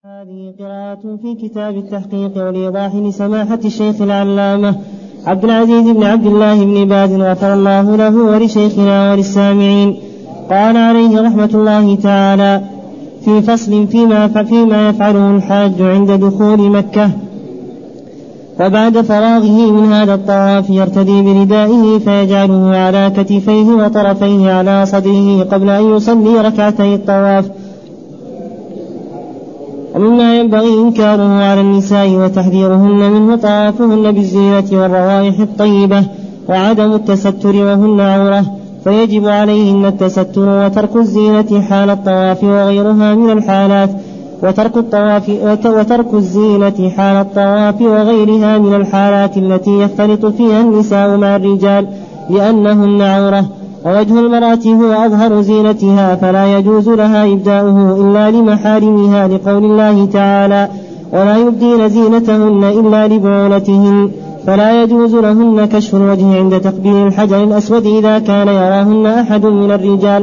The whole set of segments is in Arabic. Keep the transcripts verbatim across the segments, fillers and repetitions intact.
هذه قراءة في كتاب التحقيق والإيضاح لسماحة الشيخ العلامة عبد العزيز بن عبد الله بن باز غفر الله له ولشيخنا وللسامعين. قال عليه رحمة الله تعالى في فصل فيما, فيما يفعله الحاج عند دخول مكة: وبعد فراغه من هذا الطواف يرتدي بردائه فيجعله على كتفيه وطرفيه على صدره قبل أن يصلي ركعتي الطواف. ومما ينبغي إنكاره على النساء وتحذيرهن منه طوافهن بالزينة والروائح الطيبة وعدم التستر وهن عورة، فيجب عليهن التستر وترك الزينة حال الطواف وغيرها من الحالات وترك الطواف وترك الزينة حال الطواف وغيرها من الحالات التي يختلط فيها النساء مع الرجال لأنهن عورة. ووجه المرأة هو أظهر زينتها فلا يجوز لها إبداؤه إلا لمحارمها، لقول الله تعالى: ولا يبدين زينتهن إلا لبعولتهن، فلا يجوز لهن كشف الوجه عند تقبيل الحجر الأسود إذا كان يراهن أحد من الرجال.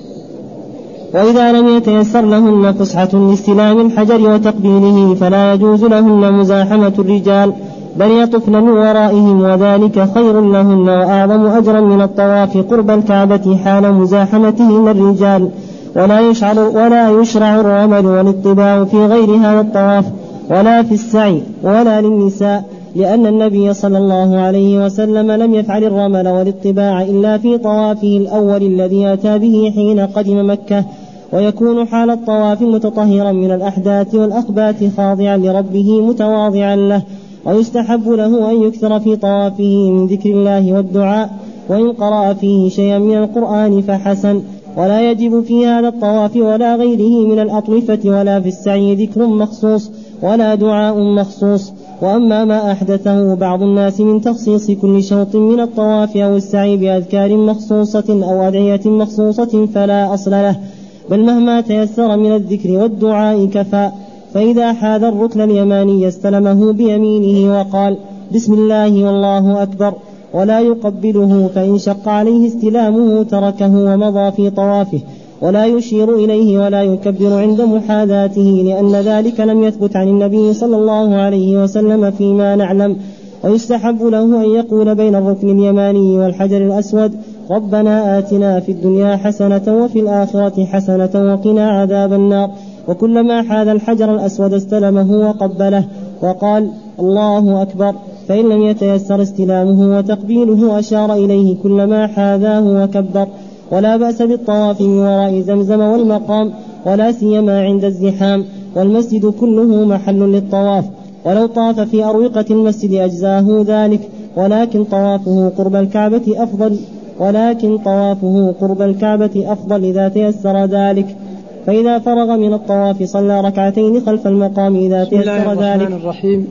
وإذا لم يتيسر لهن فسحة لاستلام الحجر وتقبيله فلا يجوز لهن مزاحمة الرجال، بل يطفن من ورائهم، وذلك خير لهن وأعظم أجرا من الطواف قرب الكعبة حال مزاحمتهن الرجال. ولا يشعر ولا يشرع الرمل والاطباع في غير هذا الطواف ولا في السعي ولا للنساء، لأن النبي صلى الله عليه وسلم لم يفعل الرمل والاطباع إلا في طوافه الأول الذي أتى به حين قدم مكة، ويكون حال الطواف متطهرا من الأحداث والأخبات خاضعا لربه متواضعا له. ويستحب له أن يكثر في طوافه من ذكر الله والدعاء، وإن قرأ فيه شيئا من القرآن فحسن. ولا يجب في هذا الطواف ولا غيره من الأطوفة ولا في السعي ذكر مخصوص ولا دعاء مخصوص. وأما ما أحدثه بعض الناس من تخصيص كل شوط من الطواف أو السعي بأذكار مخصوصة أو أدعية مخصوصة فلا أصل له، بل مهما تيسر من الذكر والدعاء كفى. فإذا حاذ الركن اليماني استلمه بيمينه وقال: بسم الله والله أكبر، ولا يقبله، فإن شق عليه استلامه تركه ومضى في طوافه، ولا يشير إليه ولا يكبر عند محاذاته، لأن ذلك لم يثبت عن النبي صلى الله عليه وسلم فيما نعلم. ويستحب له أن يقول بين الركن اليماني والحجر الأسود: ربنا آتنا في الدنيا حسنة وفي الآخرة حسنة وقنا عذاب النار. وكلما حاذ الحجر الأسود استلمه وقبله وقال: الله أكبر، فإن لم يتيسر استلامه وتقبيله أشار إليه كلما حاذاه وكبر. ولا بأس بالطواف من وراء زمزم والمقام، ولا سيما عند الزحام، والمسجد كله محل للطواف، ولو طاف في أروقة المسجد أجزاه ذلك، ولكن طوافه قرب الكعبة أفضل ولكن طوافه قرب الكعبة أفضل إذا تيسر ذلك. فإذا فرغ من الطواف صلى ركعتين خلف المقام إذا تيسر ذلك. بسم الله الرحمن الرحيم.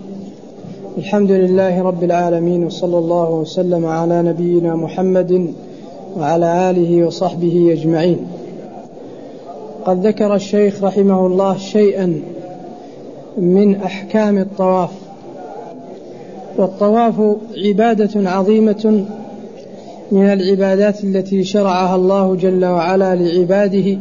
الحمد لله رب العالمين، وصلى الله وسلم على نبينا محمد وعلى آله وصحبه أجمعين. قد ذكر الشيخ رحمه الله شيئا من أحكام الطواف. والطواف عبادة عظيمة من العبادات التي شرعها الله جل وعلا لعباده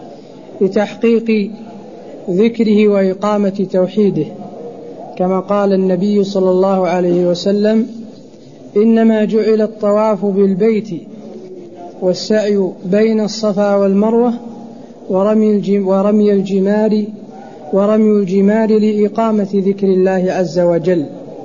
لتحقيق ذكره وإقامة توحيده، كما قال النبي صلى الله عليه وسلم: إنما جعل الطواف بالبيت والسعي بين الصفا والمروة ورمي الجمار ورمي الجمار لإقامة ذكر الله عز وجل.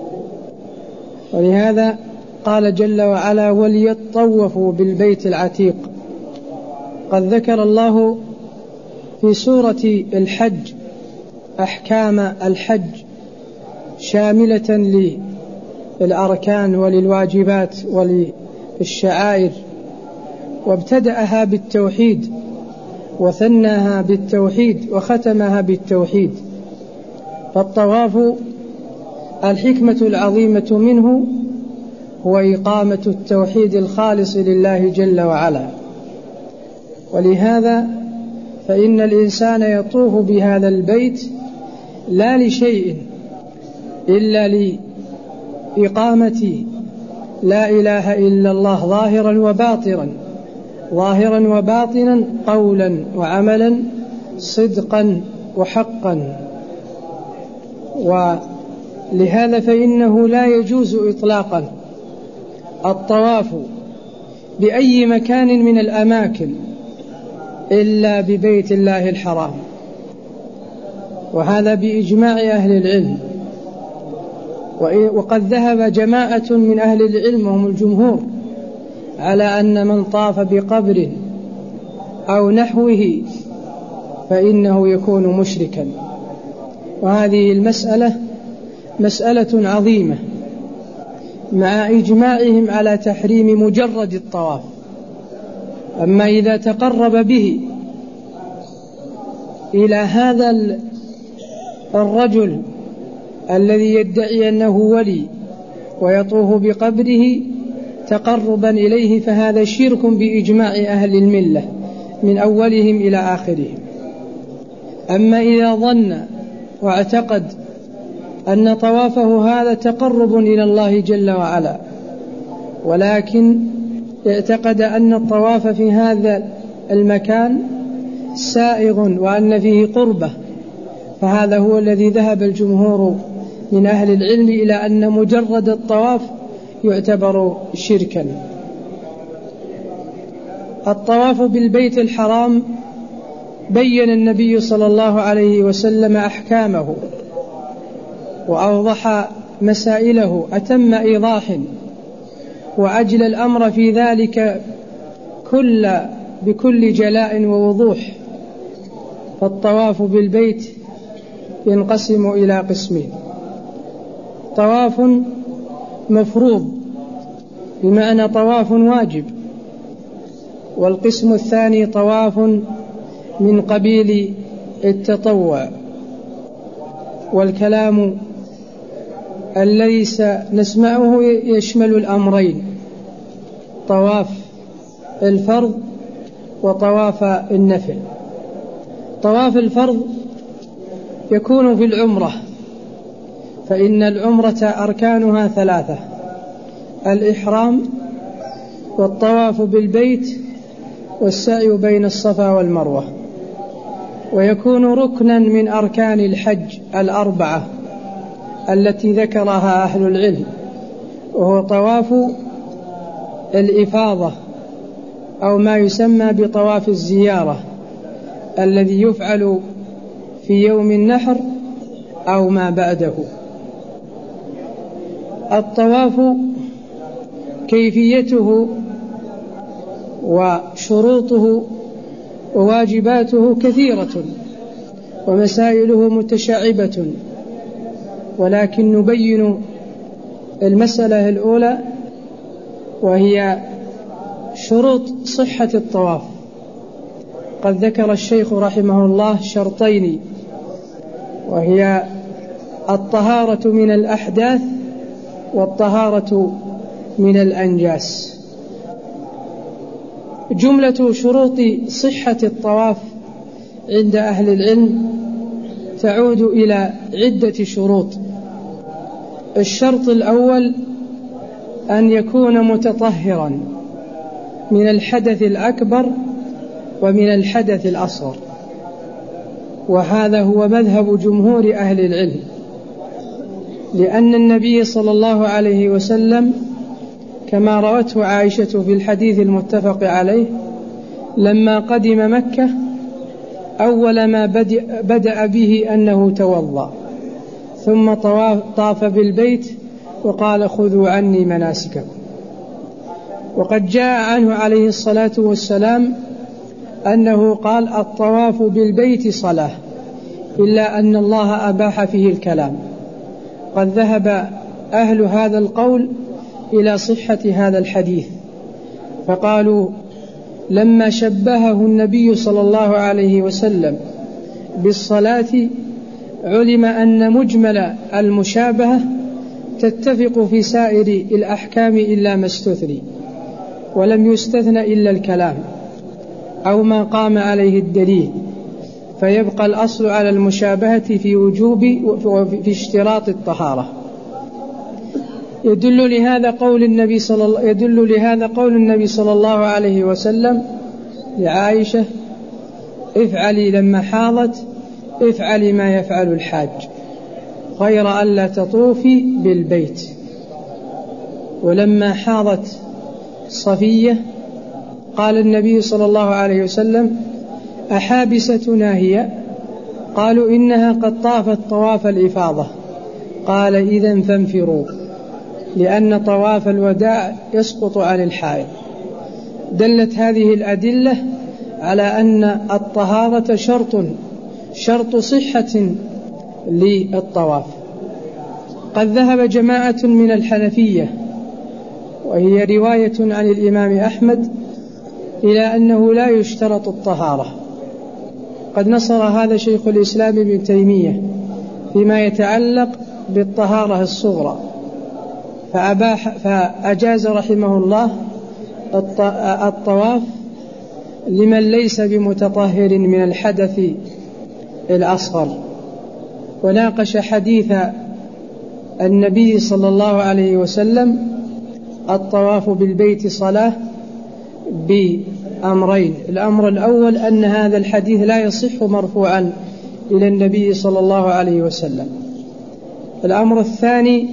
ولهذا قال جل وعلا: وليطوفوا بالبيت العتيق. قد ذكر الله في سورة الحج أحكام الحج شاملة للأركان وللواجبات وللشعائر، وابتدأها بالتوحيد وثناها بالتوحيد وختمها بالتوحيد. فالطواف الحكمة العظيمة منه هو إقامة التوحيد الخالص لله جل وعلا. ولهذا فإن الإنسان يطوف بهذا البيت لا لشيء إلا لإقامة لا إله إلا الله ظاهرا وباطنا ظاهرا وباطنا قولا وعملا، صدقا وحقا ولهذا فإنه لا يجوز إطلاقا الطواف بأي مكان من الأماكن إلا ببيت الله الحرام، وهذا بإجماع أهل العلم. وقد ذهب جماعة من أهل العلم وهم الجمهور على أن من طاف بقبر أو نحوه فإنه يكون مشركا، وهذه المسألة مسألة عظيمة مع إجماعهم على تحريم مجرد الطواف. أما إذا تقرب به إلى هذا الرجل الذي يدعي أنه ولي ويطوف بقبره تقربا إليه فهذا شرك بإجماع أهل الملة من أولهم إلى آخرهم. أما إذا ظن واعتقد أن طوافه هذا تقرب إلى الله جل وعلا، ولكن اعتقد أن الطواف في هذا المكان سائغ وأن فيه قربة، فهذا هو الذي ذهب الجمهور من أهل العلم إلى أن مجرد الطواف يعتبر شركا. الطواف بالبيت الحرام بين النبي صلى الله عليه وسلم أحكامه وأوضح مسائله أتم إيضاح، وأجل الأمر في ذلك كل بكل جلاء ووضوح. فالطواف بالبيت ينقسم إلى قسمين: طواف مفروض بمعنى طواف واجب، والقسم الثاني طواف من قبيل التطوع. والكلام الذي سنسمعه يشمل الأمرين: طواف الفرض وطواف النفل. طواف الفرض يكون في العمرة، فإن العمرة أركانها ثلاثة: الإحرام والطواف بالبيت والسعي بين الصفا والمروة. ويكون ركنا من أركان الحج الأربعة التي ذكرها أهل العلم، وهو طواف الإفاضة أو ما يسمى بطواف الزيارة الذي يفعل في يوم النحر أو ما بعده. الطواف كيفيته وشروطه وواجباته كثيرة ومسائله متشعبة، ولكن نبين المسألة الأولى وهي شروط صحة الطواف. قد ذكر الشيخ رحمه الله شرطين، وهي الطهارة من الأحداث والطهارة من الأنجاس. جملة شروط صحة الطواف عند أهل العلم تعود إلى عدة شروط. الشرط الأول أن يكون متطهرا من الحدث الأكبر ومن الحدث الأصغر، وهذا هو مذهب جمهور أهل العلم، لأن النبي صلى الله عليه وسلم كما روته عائشة في الحديث المتفق عليه لما قدم مكة أول ما بدأ به أنه توضأ، ثم طاف بالبيت وقال: خذوا عني مناسككم. وقد جاء عنه عليه الصلاة والسلام أنه قال: الطواف بالبيت صلاة، إلا أن الله أباح فيه الكلام. قد ذهب أهل هذا القول إلى صحة هذا الحديث، فقالوا: لما شبهه النبي صلى الله عليه وسلم بالصلاة علم أن مجمل المشابهة تتفق في سائر الأحكام إلا ما استثني، ولم يستثن إلا الكلام أو ما قام عليه الدليل، فيبقى الأصل على المشابهة في وجوب وفي اشتراط الطهارة. يدل لهذا قول النبي صلى الله يدل لهذا قول النبي صلى الله عليه وسلم لعائشة: افعلي لما حاضت افعلي ما يفعل الحاج. غير ألا تطوفي بالبيت. ولما حاضت صفية قال النبي صلى الله عليه وسلم: أحابستنا هي؟ قالوا: إنها قد طافت طواف الإفاضة. قال: إذن فانفروا، لأن طواف الوداع يسقط عن الحائض. دلت هذه الأدلة على أن الطهارة شرط شرط صحة للطواف. قد ذهب جماعة من الحنفية، وهي رواية عن الإمام أحمد، إلى أنه لا يشترط الطهارة. قد نصر هذا شيخ الإسلام ابن تيمية فيما يتعلق بالطهارة الصغرى، فأباح فأجاز رحمه الله الطواف لمن ليس بمتطهر من الحدث الأصغر. وناقش حديث النبي صلى الله عليه وسلم الطواف بالبيت صلاة بأمرين: الأمر الأول أن هذا الحديث لا يصح مرفوعا إلى النبي صلى الله عليه وسلم. الأمر الثاني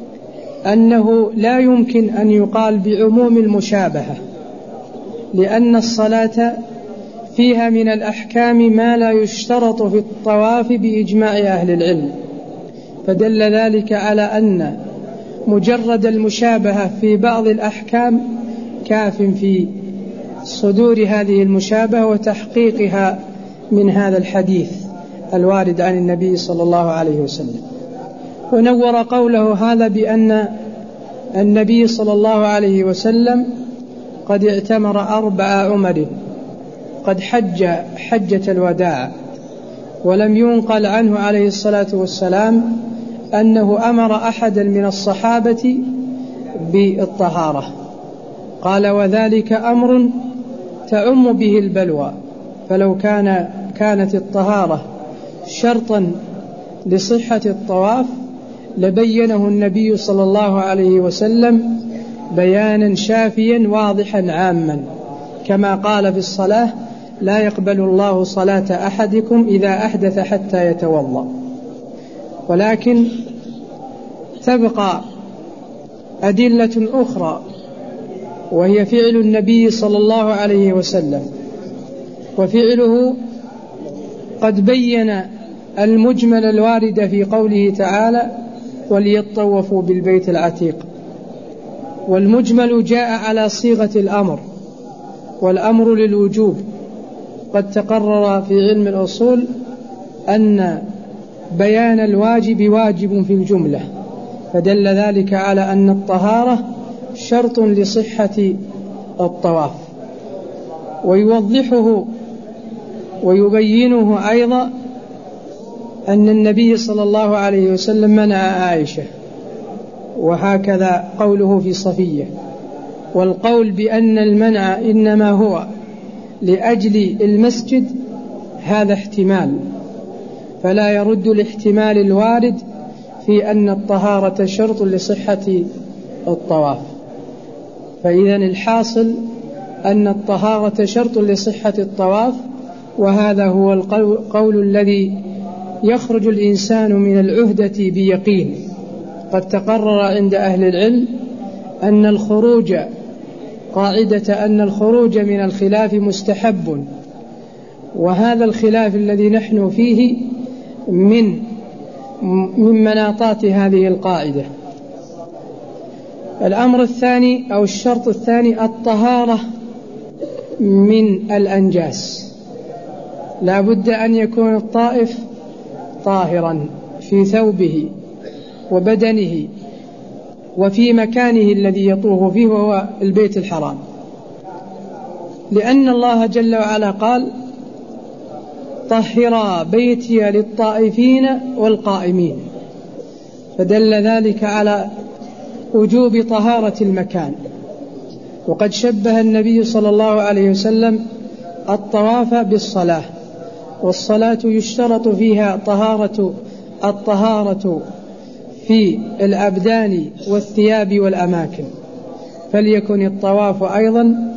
أنه لا يمكن أن يقال بعموم المشابهة، لأن الصلاة فيها من الأحكام ما لا يشترط في الطواف بإجماع أهل العلم، فدل ذلك على أن مجرد المشابهة في بعض الأحكام كاف في صدور هذه المشابهة وتحقيقها من هذا الحديث الوارد عن النبي صلى الله عليه وسلم. ونور قوله هذا بأن النبي صلى الله عليه وسلم قد اعتمر أربع عمر، قد حج حجة الوداع، ولم ينقل عنه عليه الصلاة والسلام أنه أمر أحدا من الصحابة بالطهارة. قال: وذلك أمر تعم به البلوى، فلو كان كانت الطهارة شرطا لصحة الطواف لبينه النبي صلى الله عليه وسلم بيانا شافيا واضحا عاما، كما قال في الصلاة: لا يقبل الله صلاة أحدكم إذا أحدث حتى يتوضأ. ولكن تبقى أدلة أخرى، وهي فعل النبي صلى الله عليه وسلم، وفعله قد بين المجمل الوارد في قوله تعالى: وليطوفوا بالبيت العتيق. والمجمل جاء على صيغة الأمر، والأمر للوجوب. قد تقرر في علم الأصول أن بيان الواجب واجب في الجملة، فدل ذلك على أن الطهارة شرط لصحة الطواف. ويوضحه ويبينه أيضا أن النبي صلى الله عليه وسلم منع عائشة، وهكذا قوله في صفية. والقول بأن المنع إنما هو لأجل المسجد هذا احتمال، فلا يرد الاحتمال الوارد في أن الطهارة شرط لصحة الطواف. فإذا الحاصل أن الطهارة شرط لصحة الطواف، وهذا هو القول الذي يخرج الإنسان من العهدة بيقين. قد تقرر عند أهل العلم أن الخروج قاعدة أن الخروج من الخلاف مستحب، وهذا الخلاف الذي نحن فيه من من مناطات هذه القاعدة. الأمر الثاني أو الشرط الثاني الطهارة من الأنجاس. لا بد أن يكون الطائف طاهرا في ثوبه وبدنه وفي مكانه الذي يطوف فيه وهو البيت الحرام، لأن الله جل وعلا قال: طهرا بيتي للطائفين والقائمين، فدل ذلك على وجوب طهارة المكان. وقد شبه النبي صلى الله عليه وسلم الطواف بالصلاة، والصلاة يشترط فيها طهارة الطهارة في الأبدان والثياب والأماكن، فليكن الطواف أيضا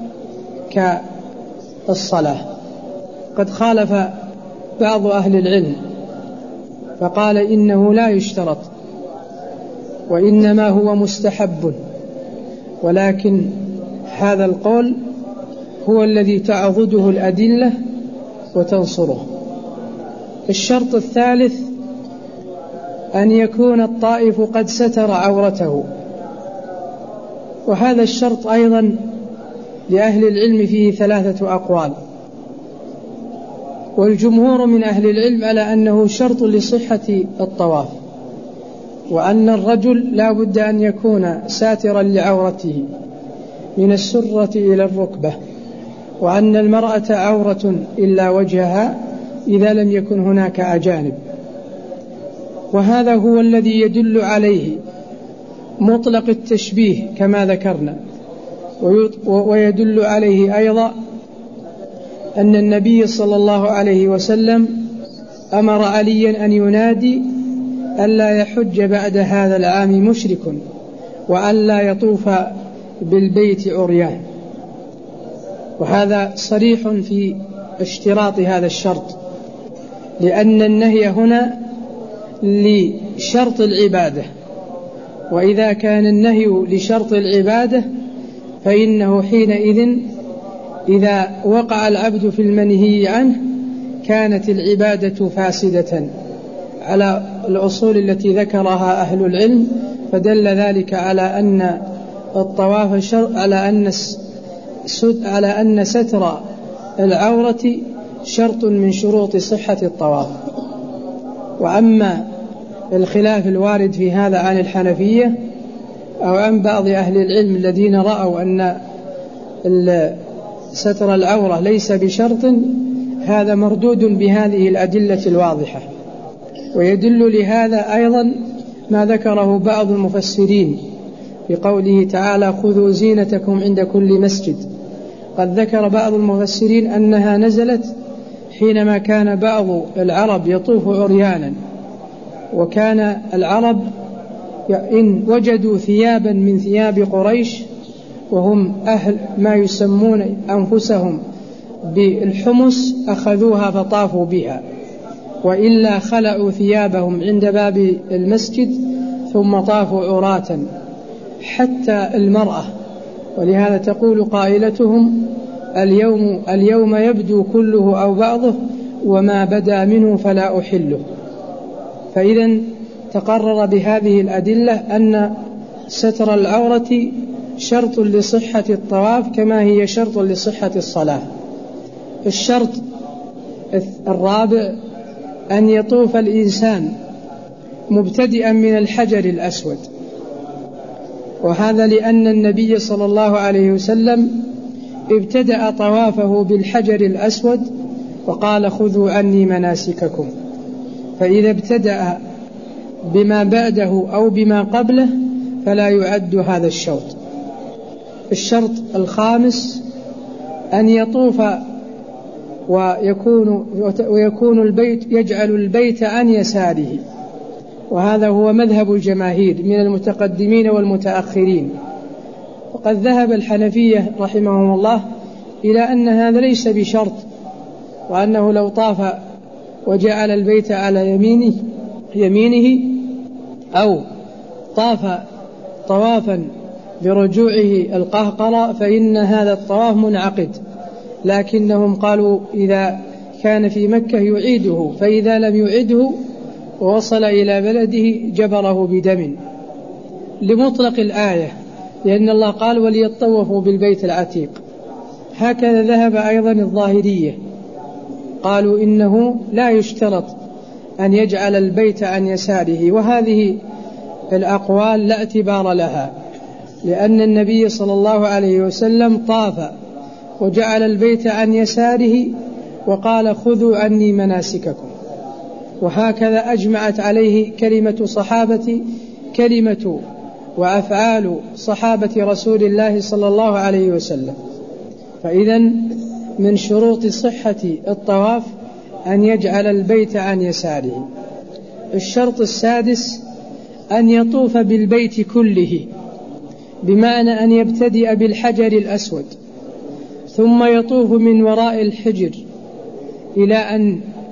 كالصلاة. قد خالف بعض أهل العلم فقال إنه لا يشترط وإنما هو مستحب، ولكن هذا القول هو الذي تعضده الأدلة وتنصره. الشرط الثالث أن يكون الطائف قد ستر عورته، وهذا الشرط أيضا لأهل العلم فيه ثلاثة أقوال، والجمهور من أهل العلم على أنه شرط لصحة الطواف، وأن الرجل لا بد أن يكون ساترا لعورته من السرة إلى الركبة، وأن المرأة عورة إلا وجهها إذا لم يكن هناك أجانب. وهذا هو الذي يدل عليه مطلق التشبيه كما ذكرنا، ويدل عليه أيضا أن النبي صلى الله عليه وسلم أمر عليا أن ينادي ألا يحج بعد هذا العام مشرك وألا يطوف بالبيت عريان، وهذا صريح في اشتراط هذا الشرط، لأن النهي هنا لشرط العبادة، وإذا كان النهي لشرط العبادة فإنه حينئذ إذا وقع العبد في المنهي عنه كانت العبادة فاسدة على الأصول التي ذكرها أهل العلم، فدل ذلك على أن الطواف شر على أن على أن ستر العورة شرط من شروط صحة الطواف. وأما الخلاف الوارد في هذا عن الحنفية أو عن بعض أهل العلم الذين رأوا أن ستر العورة ليس بشرط، هذا مردود بهذه الأدلة الواضحة. ويدل لهذا أيضا ما ذكره بعض المفسرين بقوله تعالى خذوا زينتكم عند كل مسجد. قد ذكر بعض المفسرين أنها نزلت حينما كان بعض العرب يطوف عريانا، وكان العرب إن وجدوا ثيابا من ثياب قريش وهم أهل ما يسمون أنفسهم بالحمص أخذوها فطافوا بها، وإلا خلعوا ثيابهم عند باب المسجد ثم طافوا عراة حتى المرأة. ولهذا تقول قائلتهم اليوم, اليوم يبدو كله أو بعضه وما بدا منه فلا أحله. فإذا تقرر بهذه الأدلة أن ستر العورة شرط لصحة الطواف كما هي شرط لصحة الصلاة. الشرط الرابع أن يطوف الإنسان مبتدئا من الحجر الأسود، وهذا لأن النبي صلى الله عليه وسلم ابتدأ طوافه بالحجر الأسود وقال خذوا عني مناسككم، فإذا ابتدأ بما بعده أو بما قبله فلا يعد هذا الشرط. الشرط الخامس أن يطوف ويكون, ويكون البيت يجعل البيت عن يساره، وهذا هو مذهب الجماهير من المتقدمين والمتأخرين. وقد ذهب الحنفية رحمهم الله إلى أن هذا ليس بشرط، وأنه لو طاف وجعل البيت على يمينه, يمينه أو طاف طوافا برجوعه القهقرة فإن هذا الطواف منعقد، لكنهم قالوا إذا كان في مكة يعيده، فإذا لم يعيده ووصل إلى بلده جبره بدم لمطلق الآية، لأن الله قال وليطوفوا بالبيت العتيق. هكذا ذهب أيضا الظاهرية، قالوا إنه لا يشترط أن يجعل البيت عن يساره، وهذه الأقوال لا اعتبار لها، لأن النبي صلى الله عليه وسلم طاف وجعل البيت عن يساره وقال خذوا عني مناسككم، وهكذا أجمعت عليه كلمة صحابة كلمة وأفعال صحابة رسول الله صلى الله عليه وسلم. فإذا من شروط صحة الطواف أن يجعل البيت عن يساره. الشرط السادس أن يطوف بالبيت كله، بمعنى أن يبتدئ بالحجر الأسود ثم يطوف من وراء الحجر إلى أن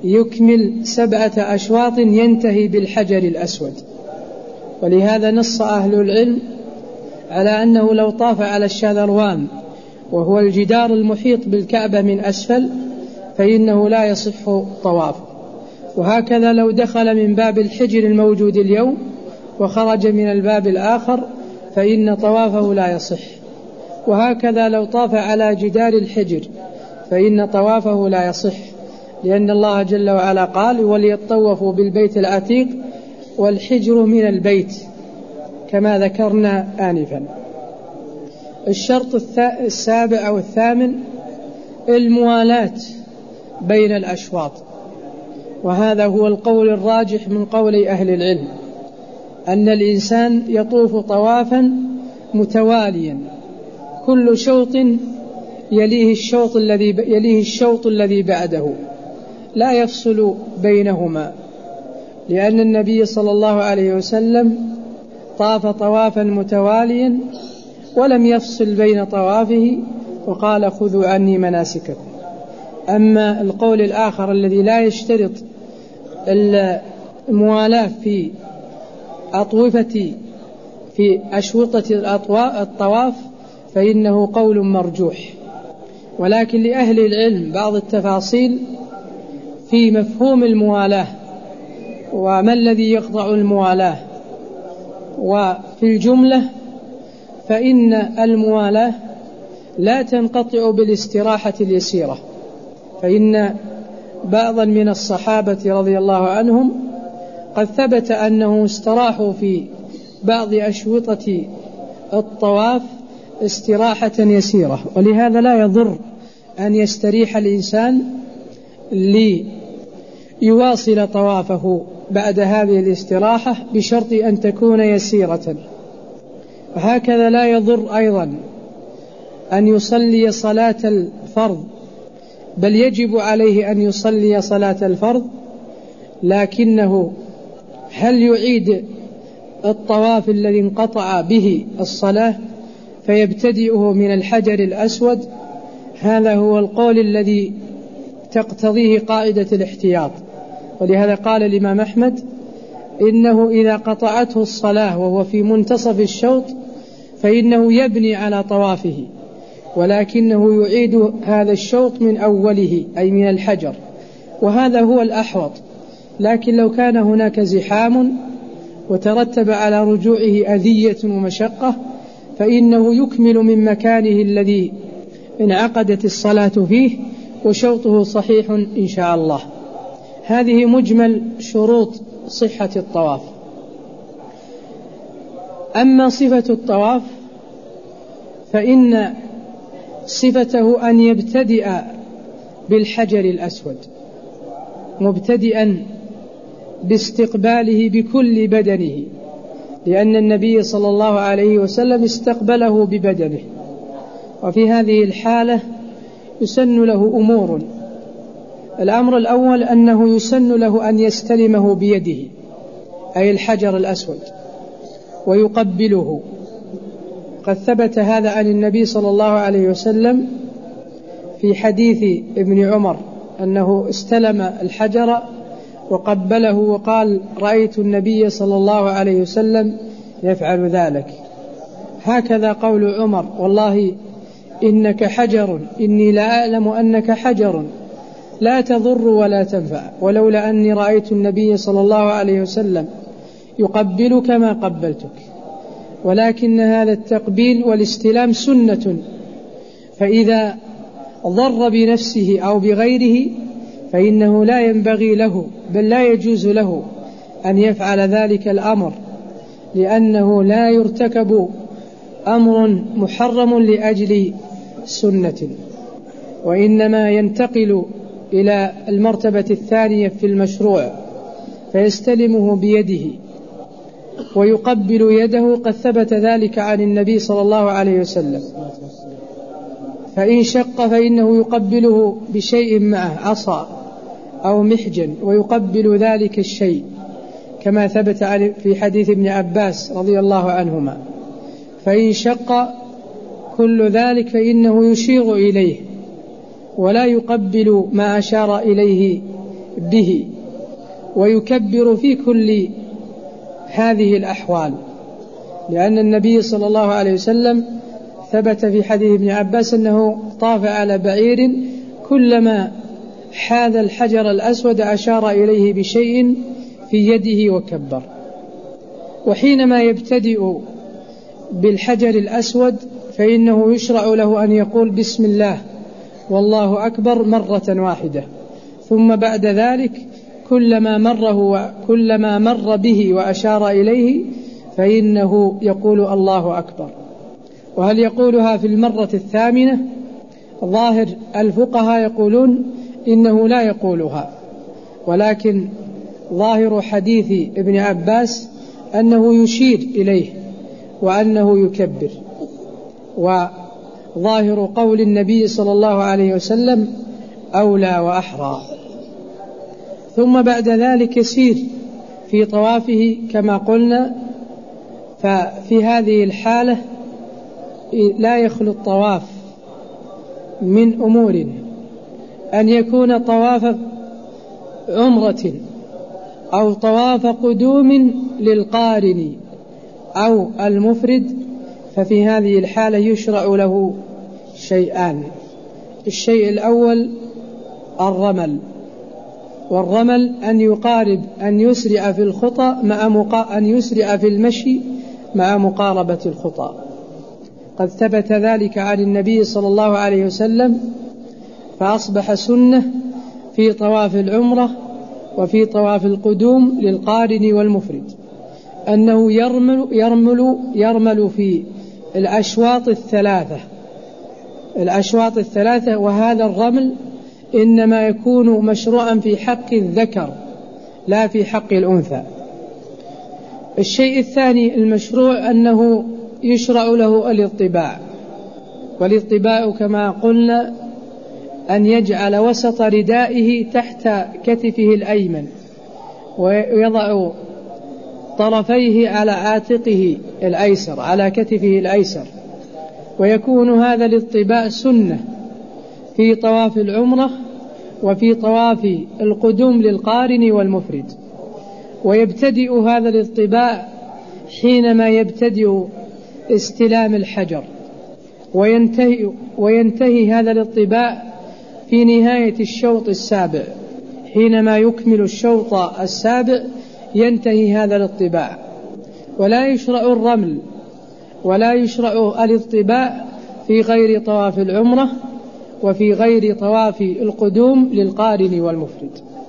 يكمل سبعة أشواط ينتهي بالحجر الأسود. ولهذا نص أهل العلم على أنه لو طاف على الشذروان وهو الجدار المحيط بالكعبة من أسفل فإنه لا يصح طوافه. وهكذا لو دخل من باب الحجر الموجود اليوم وخرج من الباب الآخر فإن طوافه لا يصح. وهكذا لو طاف على جدار الحجر فإن طوافه لا يصح، لأن الله جل وعلا قال: وليطوفوا بالبيت العتيق والحجر من البيت، كما ذكرنا آنفا. الشرط السابع أو الثامن الموالاة بين الأشواط، وهذا هو القول الراجح من قول أهل العلم، أن الإنسان يطوف طوافا متواليا كل شوط يليه الشوط الذي يليه الشوط الذي بعده، لا يفصل بينهما، لأن النبي صلى الله عليه وسلم طاف طوافا متواليا ولم يفصل بين طوافه وقال: خذوا عني مناسككم. أما القول الآخر الذي لا يشترط الموالاة في أطوفة في أشوطة الطواف فإنه قول مرجوح. ولكن لأهل العلم بعض التفاصيل في مفهوم الموالاة وما الذي يخضع الموالاة. وفي الجملة فإن الموالاة لا تنقطع بالاستراحة اليسيرة، فإن بعضا من الصحابة رضي الله عنهم قد ثبت أنه استراحوا في بعض أشوطة الطواف استراحة يسيرة. ولهذا لا يضر أن يستريح الإنسان ليواصل طوافه بعد هذه الاستراحة بشرط أن تكون يسيرة. وهكذا لا يضر أيضا أن يصلي صلاة الفرض، بل يجب عليه أن يصلي صلاة الفرض، لكنه هل يعيد الطواف الذي انقطع به الصلاة فيبتدئه من الحجر الأسود؟ هذا هو القول الذي تقتضيه قاعدة الاحتياط. ولهذا قال الإمام أحمد: إنه إذا قطعته الصلاة وهو في منتصف الشوط فإنه يبني على طوافه، ولكنه يعيد هذا الشوط من أوله أي من الحجر، وهذا هو الأحوط. لكن لو كان هناك زحام وترتب على رجوعه أذية ومشقة فإنه يكمل من مكانه الذي انعقدت الصلاة فيه وشوطه صحيح إن شاء الله. هذه مجمل شروط صحة الطواف. أما صفة الطواف فإن صفته أن يبتدئ بالحجر الأسود مبتدئا باستقباله بكل بدنه، لأن النبي صلى الله عليه وسلم استقبله ببدنه. وفي هذه الحالة يسن له أمور. الأمر الأول أنه يسن له أن يستلمه بيده أي الحجر الأسود ويقبله. قد ثبت هذا عن النبي صلى الله عليه وسلم في حديث ابن عمر أنه استلم الحجر وقبله وقال: رأيت النبي صلى الله عليه وسلم يفعل ذلك. هكذا قول عمر: والله إنك حجر، إني لا أعلم أنك حجر لا تضر ولا تنفع، ولولا أني رأيت النبي صلى الله عليه وسلم يقبلك ما قبلتك. ولكن هذا التقبيل والاستلام سنة، فإذا ضر بنفسه أو بغيره فإنه لا ينبغي له بل لا يجوز له أن يفعل ذلك الأمر، لأنه لا يرتكب أمر محرم لأجل سنة، وإنما ينتقل إلى المرتبة الثانية في المشروع فيستلمه بيده ويقبل يده. قد ثبت ذلك عن النبي صلى الله عليه وسلم. فإن شق فإنه يقبله بشيء معه، عصا أو محجن، ويقبل ذلك الشيء كما ثبت في حديث ابن عباس رضي الله عنهما. فإن شق كل ذلك فإنه يشير إليه ولا يقبل ما أشار إليه به ويكبر في كل هذه الأحوال، لأن النبي صلى الله عليه وسلم ثبت في حديث ابن عباس أنه طاف على بعير كلما حاذ الحجر الأسود أشار إليه بشيء في يده وكبر. وحينما يبتدئ بالحجر الأسود فإنه يشرع له أن يقول بسم الله والله أكبر مرة واحدة، ثم بعد ذلك كلما مره وكلما مر به وأشار إليه فإنه يقول الله أكبر. وهل يقولها في المرة الثامنة؟ ظاهر الفقهاء يقولون إنه لا يقولها، ولكن ظاهر حديث ابن عباس أنه يشير إليه وأنه يكبر، وظاهر قول النبي صلى الله عليه وسلم أولى وأحرى. ثم بعد ذلك يسير في طوافه كما قلنا. ففي هذه الحالة لا يخلو الطواف من أمور: أن يكون طواف عمرة أو طواف قدوم للقارن أو المفرد، ففي هذه الحالة يشرع له شيئان. الشيء الأول الرمل، والرمل أن يقارب أن يسرع في الخطى مع مقا... أن يسرع في المشي مع مقاربة الخطى. قد ثبت ذلك عن النبي صلى الله عليه وسلم، فأصبح سنة في طواف العمرة وفي طواف القدوم للقارن والمفرد أنه يرمل, يرمل, يرمل في الأشواط الثلاثة الأشواط الثلاثة وهذا الرمل إنما يكون مشروعا في حق الذكر لا في حق الأنثى. الشيء الثاني المشروع أنه يشرع له الاطباع، والاطباع كما قلنا أن يجعل وسط ردائه تحت كتفه الأيمن ويضع طرفيه على عاتقه الأيسر على كتفه الأيسر، ويكون هذا الاطباع سنة في طواف العمرة وفي طواف القدوم للقارن والمفرد. ويبتدئ هذا الاطباع حينما يبتدئ استلام الحجر، وينتهي, وينتهي هذا الاطباع في نهاية الشوط السابع. حينما يكمل الشوط السابع ينتهي هذا الاطباع. ولا يشرع الرمل ولا يشرع الاطباع في غير طواف العمرة وفي غير طواف القدوم للقارن والمفرد.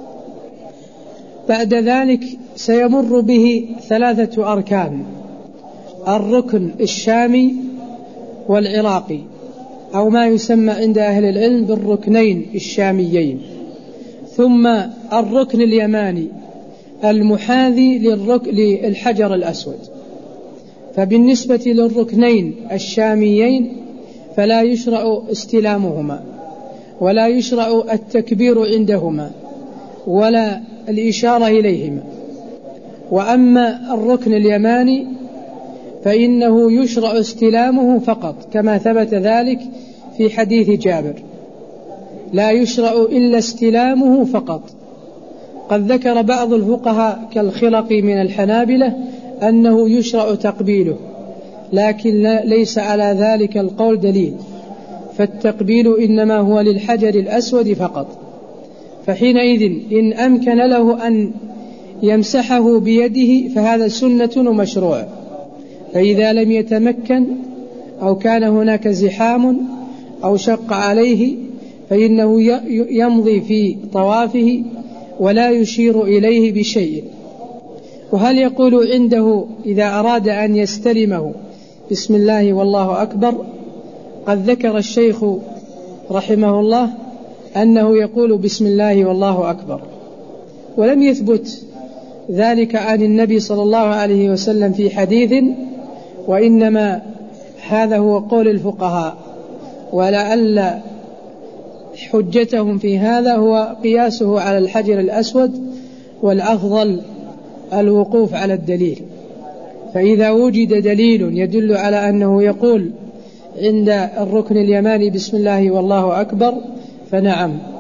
بعد ذلك سيمر به ثلاثة أركان: الركن الشامي والعراقي، أو ما يسمى عند أهل العلم بالركنين الشاميين، ثم الركن اليماني المحاذي للحجر الأسود. فبالنسبة للركنين الشاميين فلا يشرع استلامهما ولا يشرع التكبير عندهما ولا الإشارة إليهما. وأما الركن اليماني فإنه يشرع استلامه فقط كما ثبت ذلك في حديث جابر، لا يشرع إلا استلامه فقط. قد ذكر بعض الفقهاء كالخلقي من الحنابلة أنه يشرع تقبيله، لكن ليس على ذلك القول دليل، فالتقبيل إنما هو للحجر الأسود فقط. فحينئذ إن أمكن له أن يمسحه بيده فهذا سنة ومشروع. فإذا لم يتمكن أو كان هناك زحام أو شق عليه فإنه يمضي في طوافه ولا يشير إليه بشيء. وهل يقول عنده إذا أراد أن يستلمه بسم الله والله أكبر؟ قد ذكر الشيخ رحمه الله أنه يقول بسم الله والله أكبر، ولم يثبت ذلك عن النبي صلى الله عليه وسلم في حديث، وإنما هذا هو قول الفقهاء، ولعل حجتهم في هذا هو قياسه على الحجر الأسود، والأفضل الوقوف على الدليل. فإذا وجد دليل يدل على أنه يقول عند الركن اليماني بسم الله والله أكبر فنعم،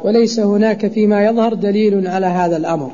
وليس هناك فيما يظهر دليل على هذا الأمر.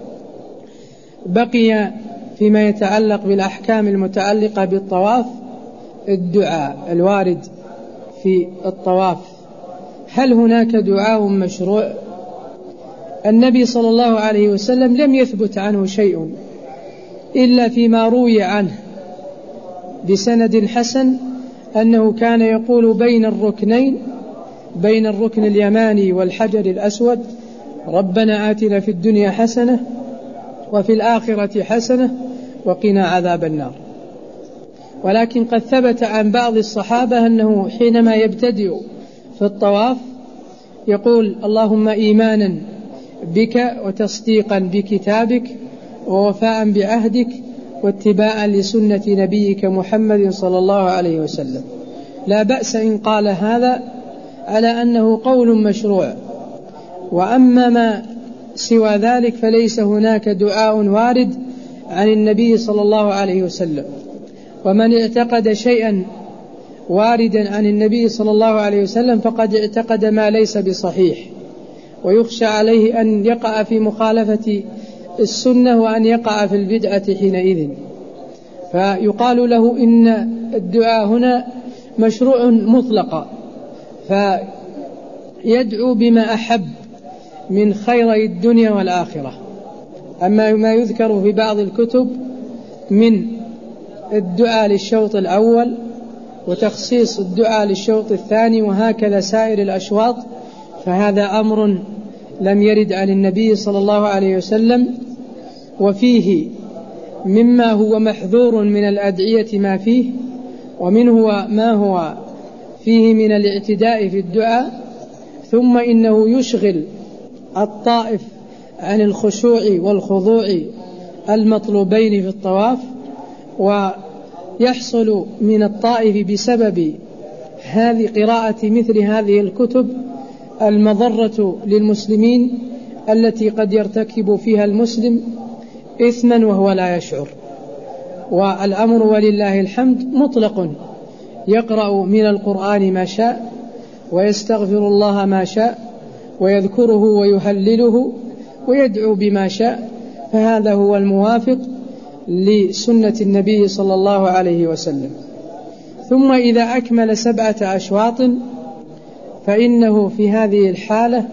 بقي فيما يتعلق بالأحكام المتعلقة بالطواف الدعاء الوارد في الطواف. هل هناك دعاء مشروع؟ النبي صلى الله عليه وسلم لم يثبت عنه شيء إلا فيما روي عنه بسند حسن أنه كان يقول بين الركنين، بين الركن اليماني والحجر الأسود: ربنا آتنا في الدنيا حسنة وفي الآخرة حسنة وقنا عذاب النار. ولكن قد ثبت عن بعض الصحابة أنه حينما يبتدئ في الطواف يقول: اللهم إيمانا بك وتصديقا بكتابك ووفاء بعهدك واتباعا لسنة نبيك محمد صلى الله عليه وسلم. لا بأس إن قال هذا على أنه قول مشروع. وأما ما سوى ذلك فليس هناك دعاء وارد عن النبي صلى الله عليه وسلم. ومن اعتقد شيئا واردا عن النبي صلى الله عليه وسلم فقد اعتقد ما ليس بصحيح، ويخشى عليه أن يقع في مخالفة السنة وأن يقع في البدعة حينئذ. فيقال له إن الدعاء هنا مشروع مطلقا، فيدعو بما أحب من خيري الدنيا والآخرة. أما ما يذكر في بعض الكتب من الدعاء للشوط الأول وتخصيص الدعاء للشوط الثاني وهكذا سائر الأشواط، فهذا أمر لم يرد عن النبي صلى الله عليه وسلم، وفيه مما هو محذور من الأدعية ما فيه، ومنه ما هو فيه من الاعتداء في الدعاء. ثم إنه يشغل الطائف عن الخشوع والخضوع المطلوبين في الطواف، ويحصل من الطائف بسبب هذه قراءة مثل هذه الكتب المضرة للمسلمين التي قد يرتكب فيها المسلم إثما وهو لا يشعر. والأمر ولله الحمد مطلق، يقرأ من القرآن ما شاء ويستغفر الله ما شاء ويذكره ويهلله ويدعو بما شاء، فهذا هو الموافق لسنة النبي صلى الله عليه وسلم. ثم إذا أكمل سبعة أشواط فإنه في هذه الحالة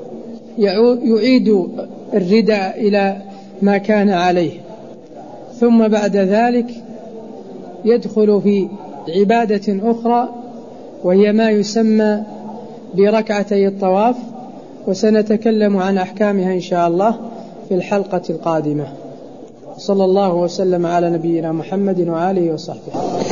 يعيد الرداء إلى ما كان عليه، ثم بعد ذلك يدخل في عبادة أخرى وهي ما يسمى بركعتي الطواف، وسنتكلم عن أحكامها إن شاء الله في الحلقة القادمة. صلى الله وسلم على نبينا محمد وآله وصحبه.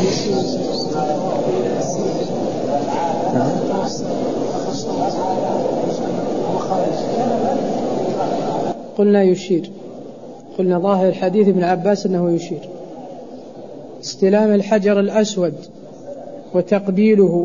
قلنا يشير، قلنا ظاهر حديث ابن عباس أنه يشير. استلام الحجر الأسود وتقبيله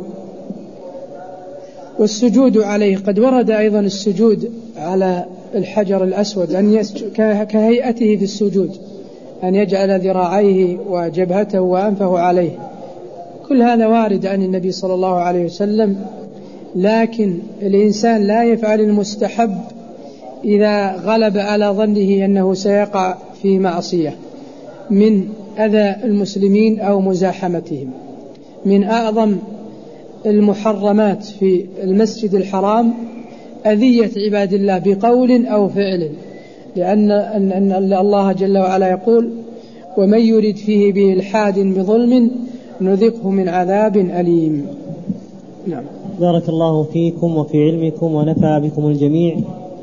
والسجود عليه، قد ورد أيضا السجود على الحجر الأسود أن كهيئته في السجود، أن يجعل ذراعيه وجبهته وأنفه عليه، كل هذا وارد عن النبي صلى الله عليه وسلم. لكن الإنسان لا يفعل المستحب إذا غلب على ظنه أنه سيقع في معصية من أذى المسلمين أو مزاحمتهم. من أعظم المحرمات في المسجد الحرام أذية عباد الله بقول أو فعل، لأن أن الله جل وعلا يقول: ومن يرد فيه بإلحاد بظلم نذقه من عذاب أليم. نعم. بارك الله فيكم وفي علمكم ونفع بكم الجميع.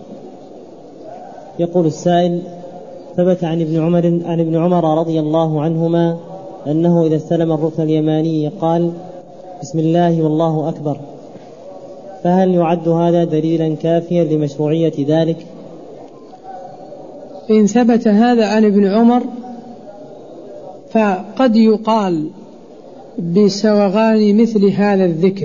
يقول السائل: ثبت عن ابن عمر عن ابن عمر رضي الله عنهما أنه إذا استلم الركن اليماني قال: بسم الله والله أكبر، فهل يعد هذا دليلا كافيا لمشروعية ذلك؟ إن ثبت هذا عن ابن عمر فقد يقال بسوغان مثل هذا الذكر،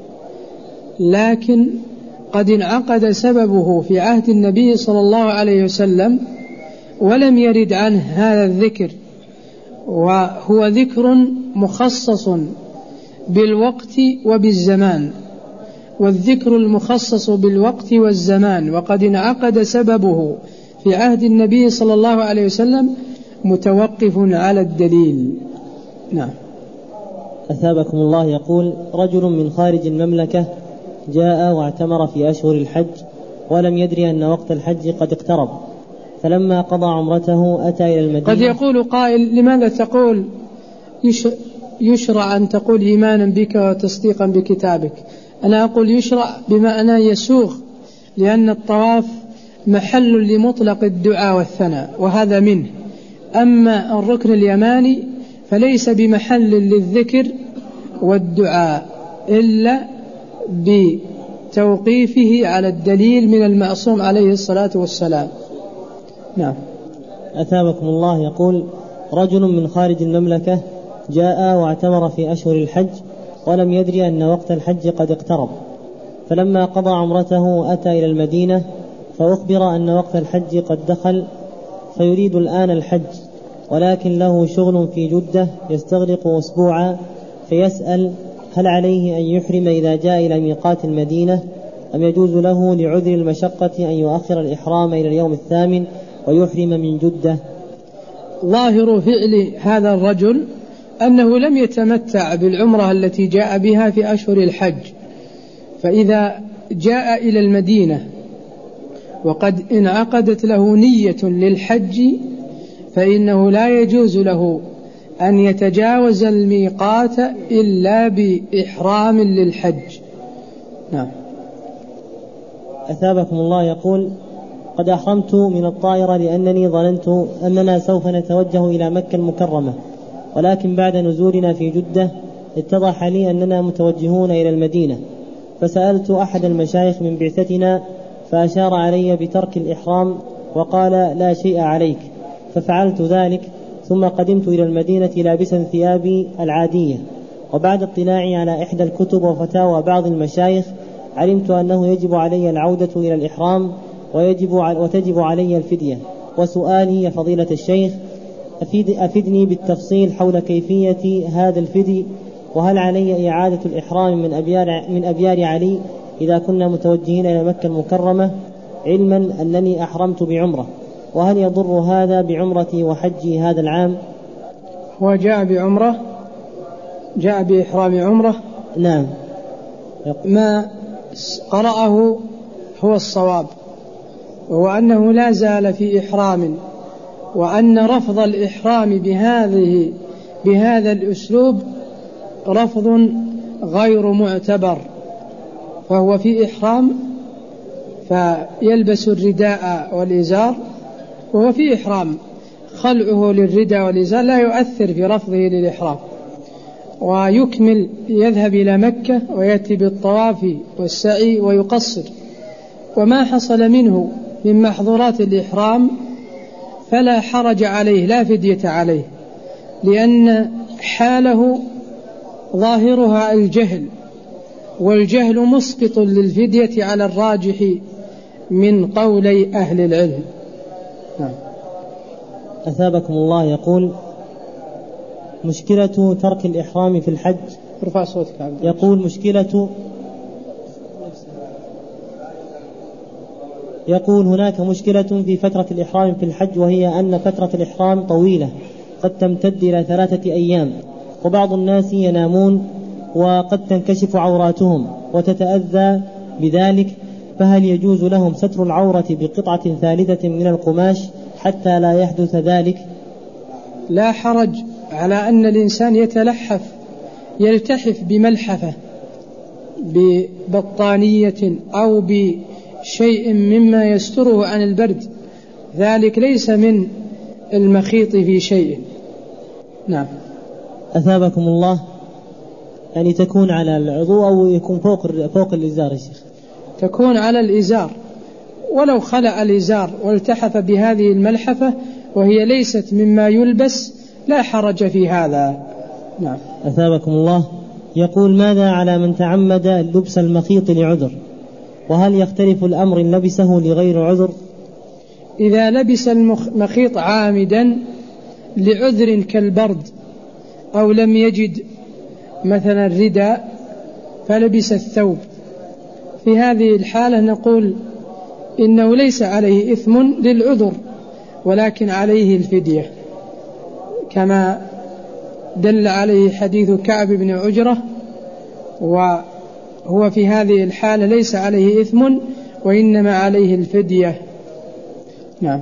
لكن قد انعقد سببه في عهد النبي صلى الله عليه وسلم ولم يرد عنه هذا الذكر، وهو ذكر مخصص بالوقت وبالزمان، والذكر المخصص بالوقت والزمان وقد انعقد سببه في عهد النبي صلى الله عليه وسلم متوقف على الدليل. نعم. أثابكم الله يقول: رجل من خارج المملكة جاء واعتمر في أشهر الحج ولم يدري أن وقت الحج قد اقترب، فلما قضى عمرته أتى إلى المدينة. قد يقول قائل: لماذا تقول يشرع أن تقول إيمانا بك وتصديقا بكتابك؟ أنا أقول يشرع بمعنى يسوغ، لأن الطواف محل لمطلق الدعاء والثناء وهذا منه. أما الركن اليماني فليس بمحل للذكر والدعاء إلا بتوقيفه على الدليل من المعصوم عليه الصلاة والسلام. نعم. أثابكم الله يقول: رجل من خارج المملكة جاء واعتمر في أشهر الحج ولم يدري أن وقت الحج قد اقترب، فلما قضى عمرته أتى إلى المدينة فأخبر أن وقت الحج قد دخل، فيريد الآن الحج ولكن له شغل في جدة يستغرق أسبوعا، فيسأل: هل عليه أن يحرم إذا جاء إلى ميقات المدينة أم يجوز له لعذر المشقة أن يؤخر الإحرام إلى اليوم الثامن ويحرم من جدة؟ ظاهر فعل هذا الرجل أنه لم يتمتع بالعمرة التي جاء بها في أشهر الحج، فإذا جاء إلى المدينة وقد انعقدت له نية للحج فإنه لا يجوز له أن يتجاوز الميقات إلا بإحرام للحج. نعم. أثابكم الله يقول: قد أحرمت من الطائرة لأنني ظننت أننا سوف نتوجه إلى مكة المكرمة، ولكن بعد نزولنا في جدة اتضح لي أننا متوجهون إلى المدينة، فسألت أحد المشايخ من بعثتنا فأشار علي بترك الإحرام وقال: لا شيء عليك، ففعلت ذلك، ثم قدمت إلى المدينة لابسا ثيابي العادية، وبعد اطلاعي على إحدى الكتب وفتاوى بعض المشايخ علمت أنه يجب علي العودة إلى الإحرام ويجب وتجب علي الفدية. وسؤالي يا فضيلة الشيخ: أفيد أفدني بالتفصيل حول كيفية هذا الفدي، وهل علي إعادة الإحرام من أبيار, من أبيار علي إذا كنا متوجهين إلى مكة المكرمة، علما أنني أحرمت بعمرة، وهل يضر هذا بعمرتي وحجي هذا العام؟ هو جاء بعمرة، جاء بإحرام عمرة. نعم. ما قرأه هو الصواب، وهو أنه لا زال في إحرام، وأن رفض الإحرام بهذه بهذا الأسلوب رفض غير معتبر، فهو في إحرام فيلبس الرداء والإزار وهو في إحرام، خلعه للرداء والإزار لا يؤثر في رفضه للإحرام، ويكمل يذهب إلى مكة ويأتي بالطواف والسعي ويقصر. وما حصل منه من محظورات الإحرام فلا حرج عليه، لا فدية عليه، لأن حاله ظاهرها الجهل، والجهل مسقط للفدية على الراجح من قولي أهل العلم. نعم. أثابكم الله يقول: مشكلة ترك الإحرام في الحج. ارفع صوتك عبد. يقول: مشكلة يقول هناك مشكلة في فترة الإحرام في الحج، وهي أن فترة الإحرام طويلة قد تمتد إلى ثلاثة أيام، وبعض الناس ينامون وقد تنكشف عوراتهم وتتأذى بذلك، فهل يجوز لهم ستر العورة بقطعة ثالثة من القماش حتى لا يحدث ذلك؟ لا حرج على أن الإنسان يتلحف يلتحف بملحفة ببطانية أو بشيء مما يستره عن البرد، ذلك ليس من المخيط في شيء. نعم. أثابكم الله، يعني تكون على العضو أو يكون فوق فوق الإزار يا شيخ؟ تكون على الإزار، ولو خلع الإزار والتحف بهذه الملحفة وهي ليست مما يلبس لا حرج في هذا. نعم. أثابكم الله، يقول: ماذا على من تعمد لبس المخيط لعذر، وهل يختلف الأمر إن لبسه لغير عذر؟ إذا لبس المخيط عامدا لعذر كالبرد أو لم يجد مثلا رداء فلبس الثوب في هذه الحالة نقول إنه ليس عليه إثم للعذر، ولكن عليه الفدية، كما دل عليه حديث كعب بن عجرة، وهو في هذه الحالة ليس عليه إثم وإنما عليه الفدية. نعم.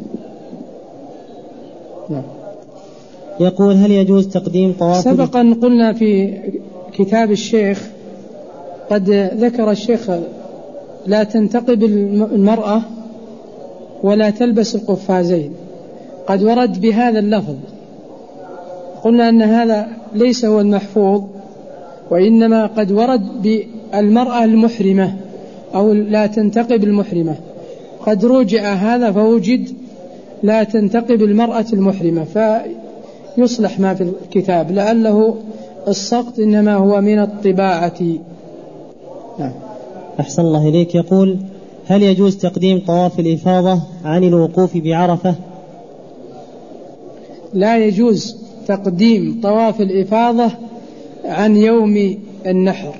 نعم. يقول: هل يجوز تقديم طواف؟ سبقا قلنا في كتاب الشيخ، قد ذكر الشيخ لا تنتقب المرأة ولا تلبس القفازين، قد ورد بهذا اللفظ، قلنا أن هذا ليس هو المحفوظ، وإنما قد ورد بالمرأة المحرمة أو لا تنتقب المحرمة، قد رجع هذا فوجد لا تنتقب المرأة المحرمة، فيصلح ما في الكتاب، لعله السقط إنما هو من الطباعة. نعم. أحسن الله إليك. يقول: هل يجوز تقديم طواف الإفاضة عن الوقوف بعرفة؟ لا يجوز تقديم طواف الإفاضة عن يوم النحر،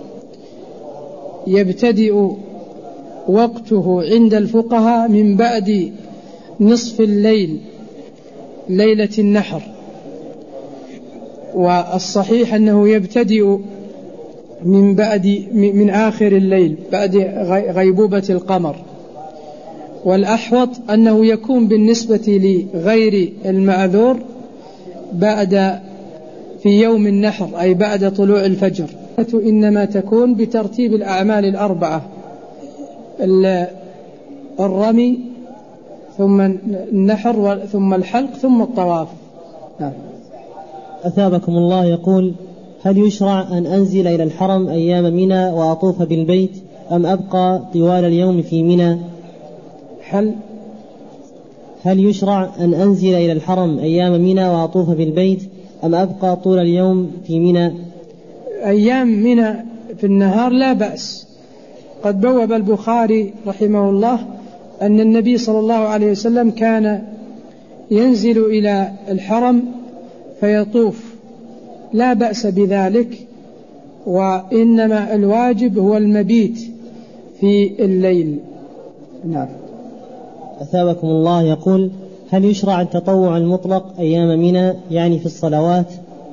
يبتدئ وقته عند الفقهاء من بعد نصف الليل ليلة النحر، والصحيح أنه يبتدئ من بعد من آخر الليل بعد غيبوبة القمر، والأحوط أنه يكون بالنسبة لغير المعذور بعد في يوم النحر، أي بعد طلوع الفجر. إنما تكون بترتيب الأعمال الأربعة: الرمي ثم النحر ثم الحلق ثم الطواف. نعم. أثابكم الله. يقول: هل يشرع أن أنزل إلى الحرم أيام منى وأطوف بالبيت أم أبقى طوال اليوم في منى؟ هل هل يشرع أن أنزل إلى الحرم أيام منى وأطوف بالبيت أم أبقى طول اليوم في منى؟ أيام منى في النهار لا بأس. قد بوب البخاري رحمه الله أن النبي صلى الله عليه وسلم كان ينزل إلى الحرم فيطوف، لا بأس بذلك، وإنما الواجب هو المبيت في الليل. نعم. أثابكم الله. يقول: هل يشرع التطوع المطلق أيام منى يعني في الصلوات؟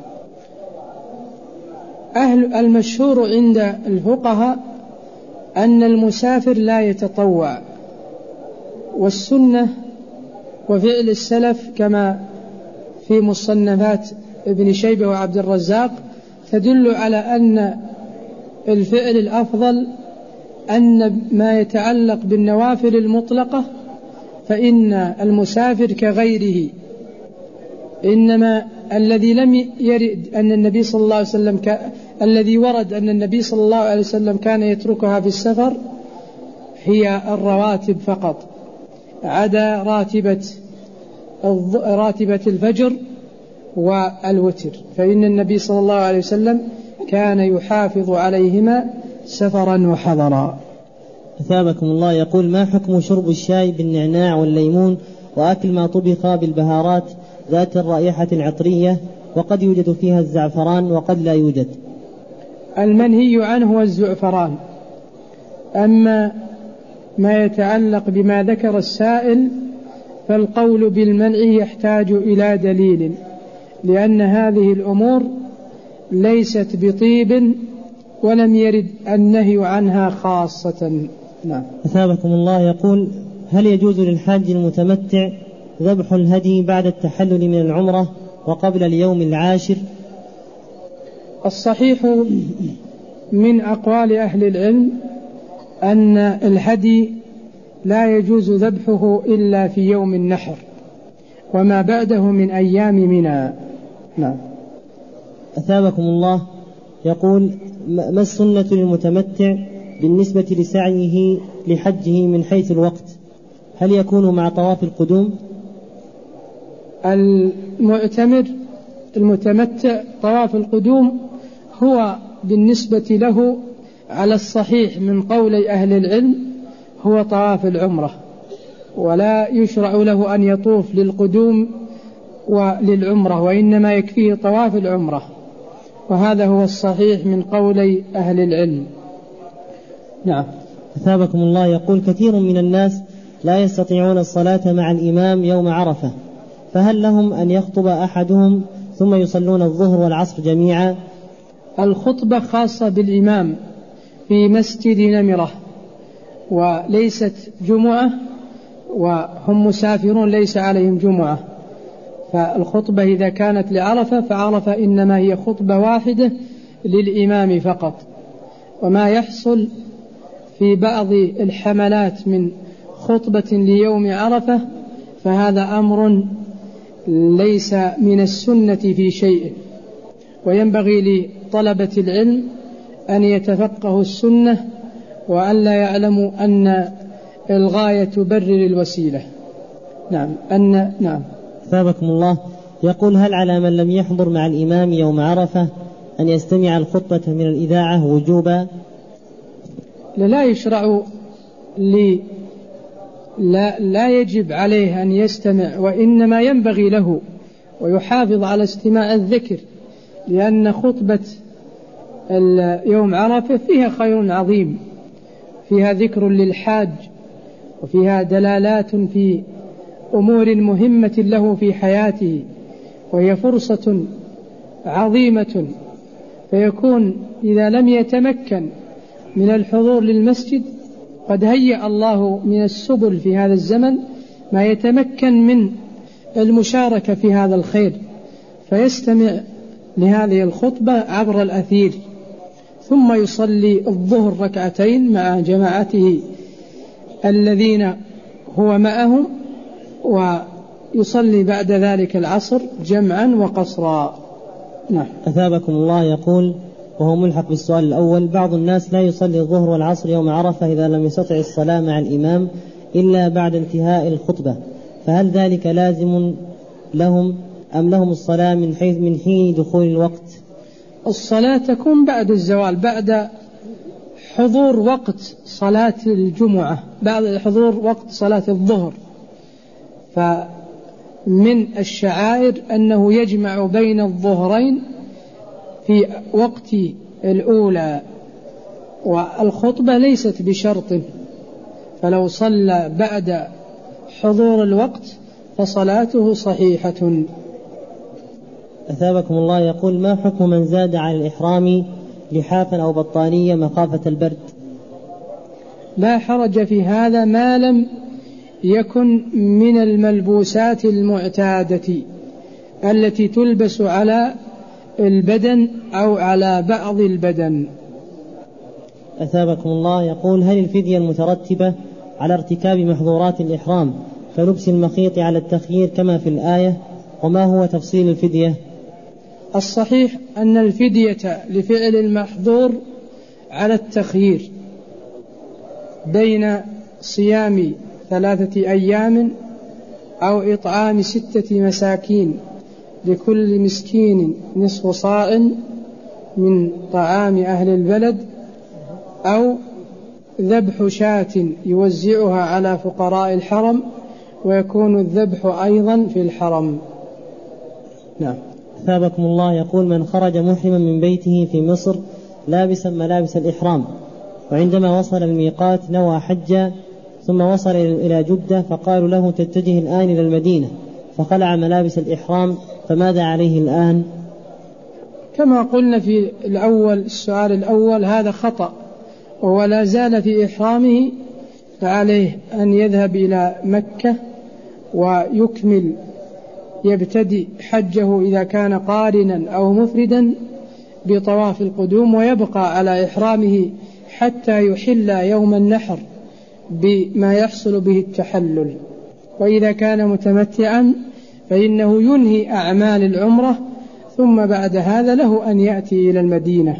أهل المشهور عند الفقهاء أن المسافر لا يتطوع، والسنة وفعل السلف كما في مصنفات ابن شيبة وعبد الرزاق تدل على أن الفعل الأفضل أن ما يتعلق بالنوافل المطلقة فإن المسافر كغيره، إنما الذي لم يرد أن النبي صلى الله عليه وسلم ك... الذي ورد أن النبي صلى الله عليه وسلم كان يتركها في السفر هي الرواتب فقط، عدا راتبة راتبة الفجر والوتر، فإن النبي صلى الله عليه وسلم كان يحافظ عليهما سفرا وحضرا. أثابكم الله. يقول: ما حكم شرب الشاي بالنعناع والليمون وأكل ما طبخ بالبهارات ذات الرائحة العطرية وقد يوجد فيها الزعفران وقد لا يوجد؟ المنهي عنه هو الزعفران. أما ما يتعلق بما ذكر السائل فالقول بالمنع يحتاج إلى دليل، لأن هذه الأمور ليست بطيب ولم يرد النهي عنها خاصة. نعم. أثابكم الله. يقول: هل يجوز للحاج المتمتع ذبح الهدي بعد التحلل من العمرة وقبل اليوم العاشر؟ الصحيح من أقوال أهل العلم أن الهدي لا يجوز ذبحه إلا في يوم النحر وما بعده من أيام منى. نعم. أثابكم الله. يقول: ما السنة للمتمتع بالنسبة لسعيه لحجه من حيث الوقت؟ هل يكون مع طواف القدوم؟ المعتمر المتمتع طواف القدوم هو بالنسبة له على الصحيح من قول أهل العلم هو طواف العمرة، ولا يشرع له أن يطوف للقدوم وللعمرة، وإنما يكفيه طواف العمرة، وهذا هو الصحيح من قولي أهل العلم. نعم. أثابكم الله. يقول كثير من الناس لا يستطيعون الصلاة مع الإمام يوم عرفة، فهل لهم أن يخطب أحدهم ثم يصلون الظهر والعصر جميعا؟ الخطبة خاصة بالإمام في مسجد نمرة وليست جمعة، وهم مسافرون ليس عليهم جمعة، فالخطبة إذا كانت لعرفة فعرفة إنما هي خطبة واحدة للإمام فقط. وما يحصل في بعض الحملات من خطبة ليوم عرفة فهذا أمر ليس من السنة في شيء، وينبغي لطلبة العلم أن يتفقهوا السنة وأن لا يعلموا أن الغاية تبرر الوسيلة. نعم. أن نعم. أثابكم الله. يقول هل على من لم يحضر مع الإمام يوم عرفة أن يستمع الخطبة من الإذاعة وجوبا؟ لا يشرع لي لا, لا يجب عليه أن يستمع، وإنما ينبغي له ويحافظ على استماع الذكر، لأن خطبة يوم عرفة فيها خير عظيم، فيها ذكر للحاج وفيها دلالات في أمور مهمة له في حياته، وهي فرصة عظيمة. فيكون إذا لم يتمكن من الحضور للمسجد قد هيأ الله من السبل في هذا الزمن ما يتمكن من المشاركة في هذا الخير، فيستمع لهذه الخطبة عبر الأثير، ثم يصلي الظهر ركعتين مع جماعته الذين هو معهم، ويصلي بعد ذلك العصر جمعا وقصرا. نعم. أثابكم الله. يقول وهو ملحق بالسؤال الأول: بعض الناس لا يصلي الظهر والعصر يوم عرفة إذا لم يستطع الصلاة مع الإمام إلا بعد انتهاء الخطبة، فهل ذلك لازم لهم أم لهم الصلاة من حيث من حين دخول الوقت؟ الصلاة تكون بعد الزوال، بعد حضور وقت صلاة الجمعة، بعد حضور وقت صلاة الظهر. فمن الشعائر أنه يجمع بين الظهرين في وقت الأولى، والخطبة ليست بشرط، فلو صلى بعد حضور الوقت فصلاته صحيحة. أثابكم الله. يقول ما حكم من زاد على الإحرام لحافا أو بطانية مخافة البرد؟ لا حرج في هذا ما لم يكن من الملبوسات المعتادة التي تلبس على البدن أو على بعض البدن. أثابكم الله. يقول هل الفدية المترتبة على ارتكاب محظورات الإحرام كلبس المخيط على التخيير كما في الآية، وما هو تفصيل الفدية؟ الصحيح أن الفدية لفعل المحظور على التخيير بين صيام ثلاثة أيام أو إطعام ستة مساكين لكل مسكين نصف صاع من طعام أهل البلد، أو ذبح شاة يوزعها على فقراء الحرم ويكون الذبح أيضا في الحرم. نعم. أثابكم الله. يقول من خرج محرما من بيته في مصر لابسا ملابس الإحرام، وعندما وصل الميقات نوى حجا، ثم وصل إلى جدة فقالوا له تتجه الآن إلى المدينة، فخلع ملابس الإحرام، فماذا عليه الآن؟ كما قلنا في الأول السؤال الأول هذا خطأ، وهو لا زال في إحرامه، فعليه أن يذهب إلى مكة ويكمل يبتدئ حجه إذا كان قارنا أو مفردا بطواف القدوم، ويبقى على إحرامه حتى يحل يوم النحر بما يحصل به التحلل. وإذا كان متمتعا فإنه ينهي أعمال العمرة، ثم بعد هذا له أن يأتي إلى المدينة،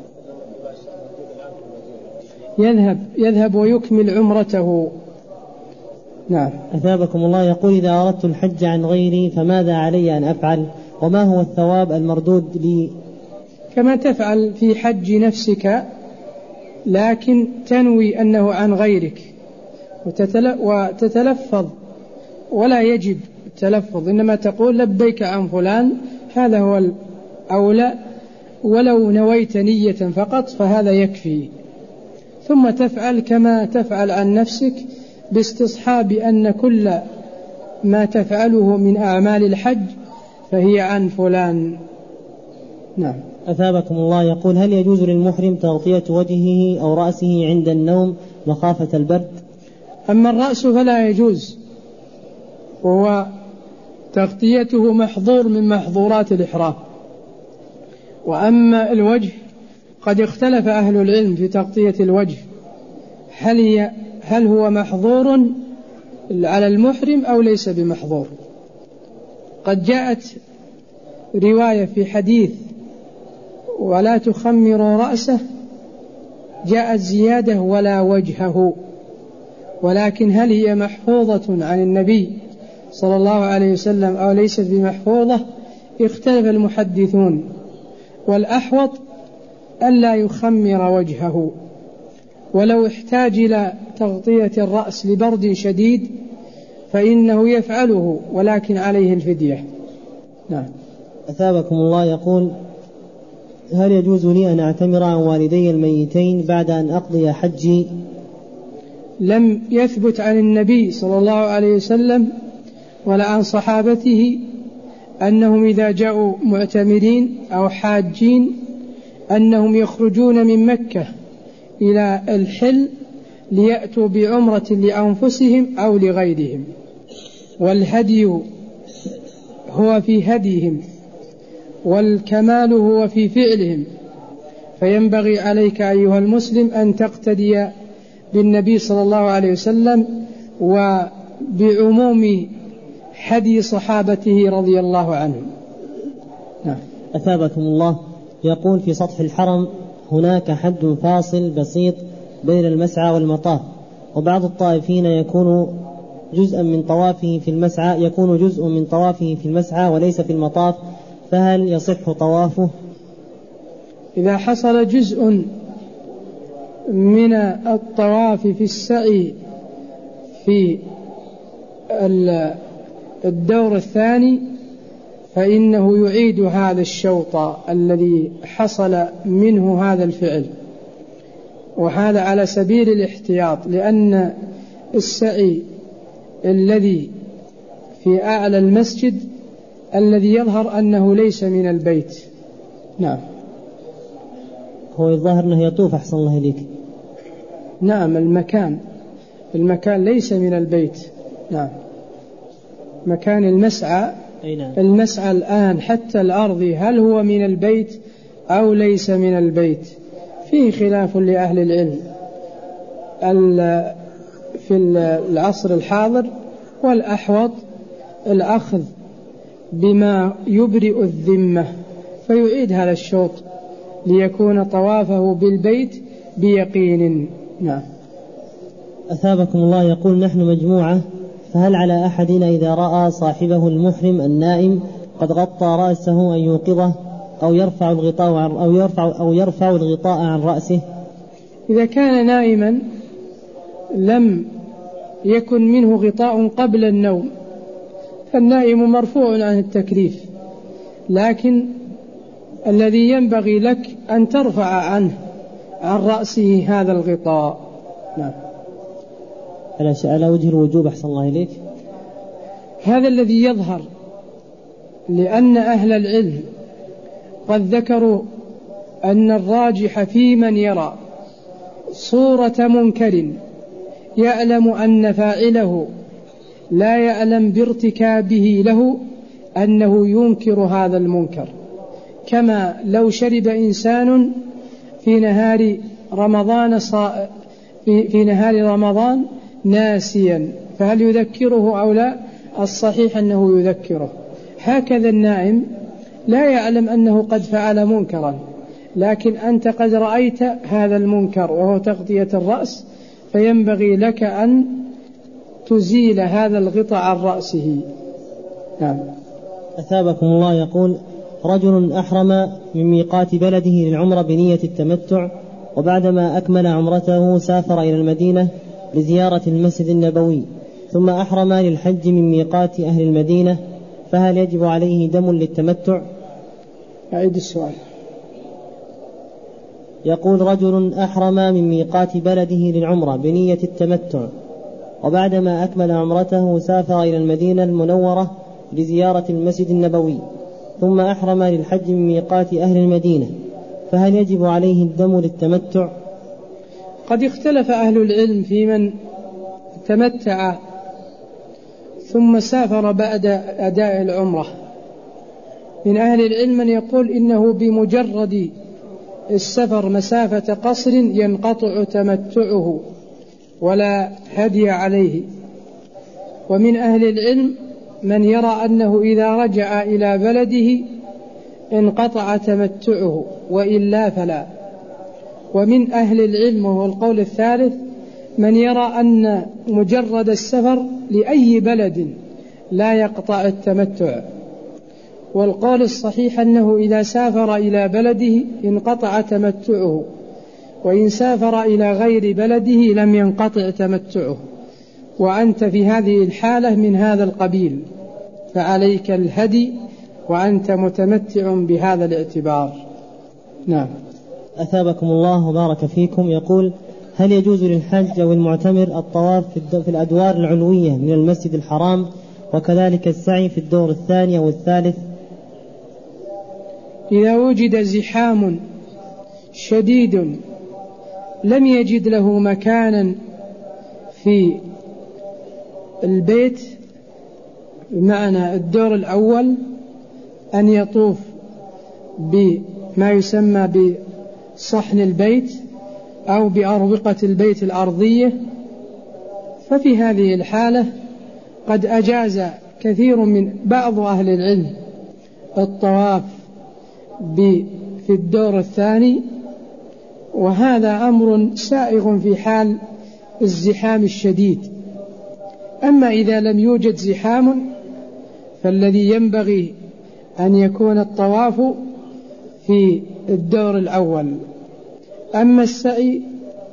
يذهب يذهب ويكمل عمرته. نعم. أثابكم الله. يقول إذا أردت الحج عن غيري فماذا علي أن أفعل، وما هو الثواب المردود لي؟ كما تفعل في حج نفسك، لكن تنوي أنه عن غيرك وتتلفظ، ولا يجب التلفظ، إنما تقول لبيك عن فلان، هذا هو الأولى، ولو نويت نية فقط فهذا يكفي. ثم تفعل كما تفعل عن نفسك باستصحاب أن كل ما تفعله من أعمال الحج فهي عن فلان. نعم. أثابكم الله يقول: هل يجوز للمحرم تغطية وجهه أو رأسه عند النوم مخافة البرد؟ أما الرأس فلا يجوز، وهو تغطيته محظور من محظورات الإحرام. وأما الوجه قد اختلف أهل العلم في تغطية الوجه، هل, هي هل هو محظور على المحرم أو ليس بمحظور. قد جاءت رواية في حديث ولا تخمروا رأسه، جاءت زيادة ولا وجهه، ولكن هل هي محفوظة عن النبي صلى الله عليه وسلم أو ليست بمحفوظة اختلف المحدثون، والأحوط ألا يخمر وجهه، ولو احتاج إلى تغطية الرأس لبرد شديد فإنه يفعله ولكن عليه الفدية. نعم. أثابكم الله يقول: هل يجوز لي أن أعتمر عن والدي الميتين بعد أن أقضي حجي؟ لم يثبت عن النبي صلى الله عليه وسلم ولا عن صحابته أنهم إذا جاءوا معتمرين أو حاجين أنهم يخرجون من مكة إلى الحل ليأتوا بعمرة لأنفسهم أو لغيرهم، والهدي هو في هديهم والكمال هو في فعلهم، فينبغي عليك أيها المسلم أن تقتدي بالنبي صلى الله عليه وسلم وبعموم هدي صحابته رضي الله عنهم. نعم. أثابكم الله يقول: في سطح الحرم هناك حد فاصل بسيط بين المسعى والمطاف، وبعض الطائفين يكون جزءا من طوافه في المسعى يكون جزء من طوافه في المسعى وليس في المطاف، فهل يصح طوافه؟ إذا حصل جزء من الطواف في السعي في الدور الثاني فإنه يعيد هذا الشوط الذي حصل منه هذا الفعل، وهذا على سبيل الاحتياط، لأن السعي الذي في أعلى المسجد الذي يظهر أنه ليس من البيت. نعم. هو الظاهر أنه يطوف أحسن الله إليك. نعم. المكان المكان ليس من البيت. نعم. مكان المسعى نعم. المسعى الآن حتى الأرض هل هو من البيت أو ليس من البيت، فيه خلاف لأهل العلم في العصر الحاضر، والأحوط الأخذ بما يبرئ الذمة فيعيد هذا الشوط ليكون طوافه بالبيت بيقين. نعم. أثابكم الله يقول: نحن مجموعة، فهل على أحدنا إذا رأى صاحبه المحرم النائم قد غطى رأسه أن يوقظه أو يرفع الغطاء عن أو يرفع أو يرفع الغطاء عن رأسه؟ إذا كان نائما لم يكن منه غطاء قبل النوم فالنائم مرفوع عن التكليف، لكن الذي ينبغي لك أن ترفع عنه عن رأسه هذا الغطاء. نعم. على وجه الوجوب أحسن الله إليك. هذا الذي يظهر، لأن أهل العلم قد ذكروا أن الراجح في من يرى صورة منكر يعلم أن فاعله لا يعلم بارتكابه له أنه ينكر هذا المنكر، كما لو شرب إنسان في نهار رمضان صا... في... في نهار رمضان ناسيا فهل يذكره أو لا؟ الصحيح أنه يذكره. هكذا النائم لا يعلم أنه قد فعل منكرا، لكن أنت قد رأيت هذا المنكر وهو تغطية الرأس، فينبغي لك أن تزيل هذا الغطاء عن رأسه. نعم. أثابكم الله يقول: رجل أحرم من ميقات بلده للعمرة بنية التمتع، وبعدما أكمل عمرته سافر إلى المدينة لزيارة المسجد النبوي، ثم أحرم للحج من ميقات أهل المدينة، فهل يجب عليه دم للتمتع؟ أعيد السؤال. يقول رجل أحرم من ميقات بلده للعمرة بنية التمتع، وبعدما أكمل عمرته سافر إلى المدينة المنورة لزيارة المسجد النبوي، ثم أحرم للحج من ميقات أهل المدينة، فهل يجب عليه الدم للتمتع؟ قد اختلف أهل العلم في من تمتع ثم سافر بعد أداء العمرة. من أهل العلم من يقول إنه بمجرد السفر مسافة قصر ينقطع تمتعه ولا هدي عليه، ومن أهل العلم من يرى أنه إذا رجع إلى بلده انقطع تمتعه وإلا فلا. ومن أهل العلم وهو القول الثالث من يرى أن مجرد السفر لأي بلد لا يقطع التمتع، والقول الصحيح أنه إذا سافر إلى بلده انقطع تمتعه، وإن سافر إلى غير بلده لم ينقطع تمتعه، وأنت في هذه الحالة من هذا القبيل، فعليك الهدي وأنت متمتع بهذا الاعتبار. نعم. أثابكم الله وبارك فيكم. يقول هل يجوز للحج أو المعتمر الطواف في الأدوار العلوية من المسجد الحرام وكذلك السعي في الدور الثاني أو الثالث؟ إذا وجد زحام شديد لم يجد له مكانا في البيت، بمعنى الدور الأول، أن يطوف بما يسمى بصحن البيت أو بأروقة البيت الأرضية، ففي هذه الحالة قد أجاز كثير من بعض أهل العلم الطواف في الدور الثاني، وهذا أمر سائغ في حال الزحام الشديد. أما إذا لم يوجد زحام فالذي ينبغي أن يكون الطواف في الدور الأول. أما السعي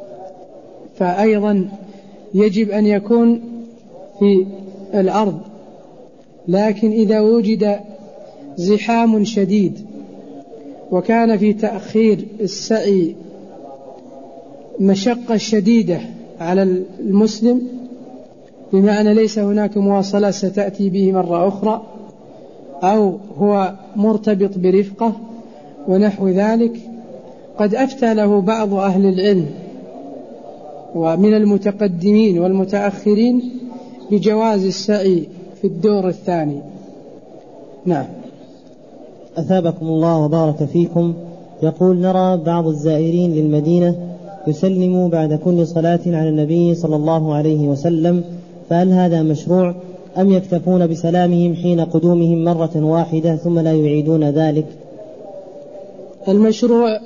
فأيضا يجب أن يكون في الأرض، لكن إذا وجد زحام شديد وكان في تأخير السعي مشقة شديدة على المسلم، بمعنى ليس هناك مواصلة ستأتي به مرة أخرى، أو هو مرتبط برفقة ونحو ذلك، قد أفتى له بعض أهل العلم ومن المتقدمين والمتأخرين بجواز السعي في الدور الثاني. نعم. أثابكم الله وبارك فيكم. يقول نرى بعض الزائرين للمدينة يسلموا بعد كل صلاة على النبي صلى الله عليه وسلم، فهل هذا مشروع أم يكتفون بسلامهم حين قدومهم مرة واحدة ثم لا يعيدون ذلك؟ المشروع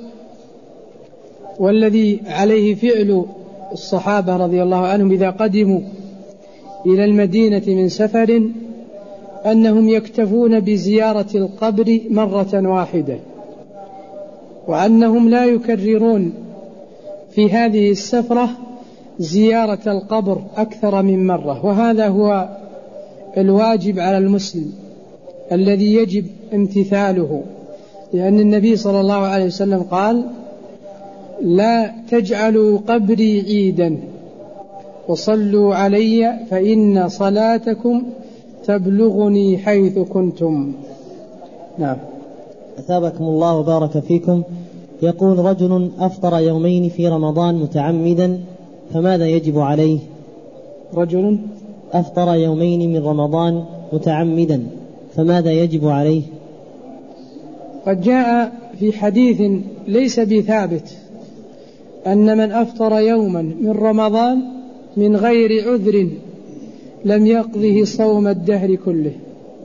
والذي عليه فعل الصحابة رضي الله عنهم إذا قدموا إلى المدينة من سفر أنهم يكتفون بزيارة القبر مرة واحدة، وأنهم لا يكررون في هذه السفرة زيارة القبر أكثر من مرة، وهذا هو الواجب على المسلم الذي يجب امتثاله، لأن النبي صلى الله عليه وسلم قال: لا تجعلوا قبري عيدا وصلوا علي فإن صلاتكم تبلغني حيث كنتم. نعم. أثابكم الله وبارك فيكم. يقول رجل أفطر يومين في رمضان متعمدا، فماذا يجب عليه؟ رجل أفطر يومين من رمضان متعمدا، فماذا يجب عليه؟ قد جاء في حديث ليس بثابت أن من أفطر يوما من رمضان من غير عذر لم يقضه صوم الدهر كله.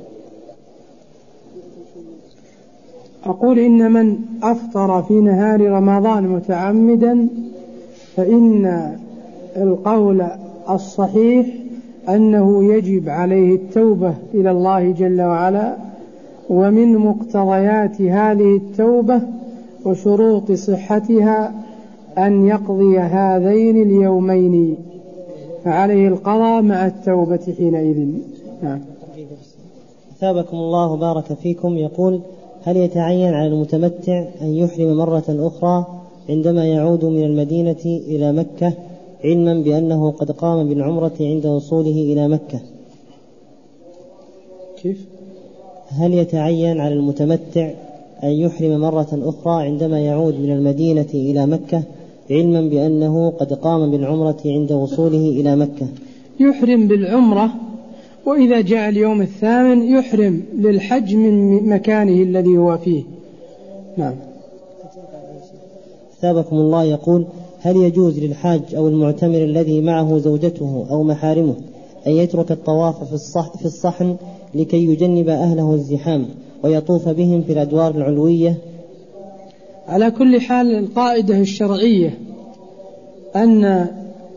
أقول إن من أفطر في نهار رمضان متعمدا فإن القول الصحيح أنه يجب عليه التوبة إلى الله جل وعلا، ومن مقتضيات هذه التوبة وشروط صحتها أن يقضي هذين اليومين، فعليه القضاء مع التوبة حينئذ. نعم. أثابكم الله وبارك فيكم. يقول هل يتعين على المتمتع أن يحرم مرة أخرى عندما يعود من المدينة إلى مكة علما بأنه قد قام بالعمرة عند وصوله إلى مكة؟ كيف؟ هل يتعين على المتمتع أن يحرم مرة أخرى عندما يعود من المدينة إلى مكة علما بأنه قد قام بالعمرة عند وصوله إلى مكة؟ يحرم بالعمرة، وإذا جاء اليوم الثامن يحرم للحج من مكانه الذي هو فيه. نعم. ثابكم الله يقول: هل يجوز للحاج أو المعتمر الذي معه زوجته أو محارمه أن يترك الطواف في الصح في الصحن لكي يجنب أهله الزحام ويطوف بهم في الأدوار العلوية؟ على كل حال القاعدة الشرعية أن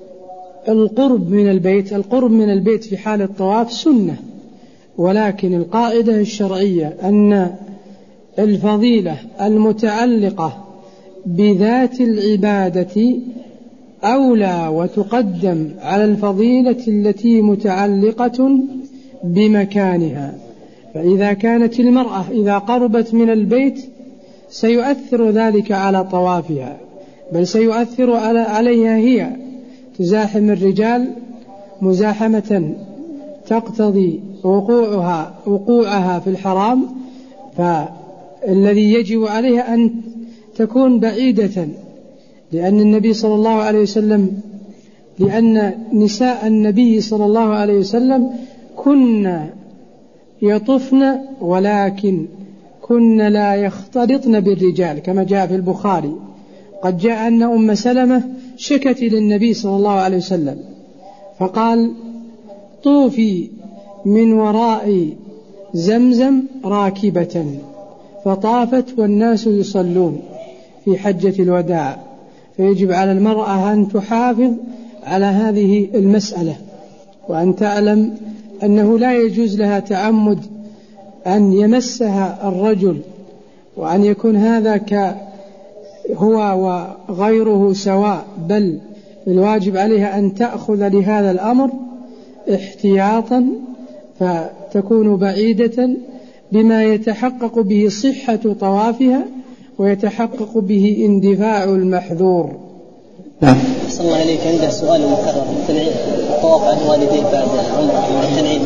القرب من البيت القرب من البيت في حال الطواف سنة، ولكن القاعدة الشرعية أن الفضيلة المتعلقة بذات العبادة أولى وتقدم على الفضيلة التي متعلقة بمكانها. فإذا كانت المرأة إذا قربت من البيت سيؤثر ذلك على طوافها، بل سيؤثر عليها هي، تزاحم الرجال مزاحمة تقتضي وقوعها وقوعها في الحرام، فالذي يجب عليها أن تكون بعيدة، لأن النبي صلى الله عليه وسلم لأن نساء النبي صلى الله عليه وسلم كن يطفن ولكن كن لا يختلطن بالرجال، كما جاء في البخاري. قد جاء أن أم سلمة شكت للنبي صلى الله عليه وسلم فقال: طوفي من وراء زمزم راكبة، فطافت والناس يصلون في حجة الوداع. فيجب على المرأة أن تحافظ على هذه المسألة، وأن تعلم أنه لا يجوز لها تعمد أن يمسها الرجل، وأن يكون هذا ك هو وغيره سواء، بل الواجب عليها أن تأخذ لهذا الأمر احتياطا، فتكون بعيدة بما يتحقق به صحة طوافها ويتحقق به اندفاع المحذور. نعم. صلى الله عليك، عنده سؤال مكرر: الطواف عن والديه بعد عمره التنعيم.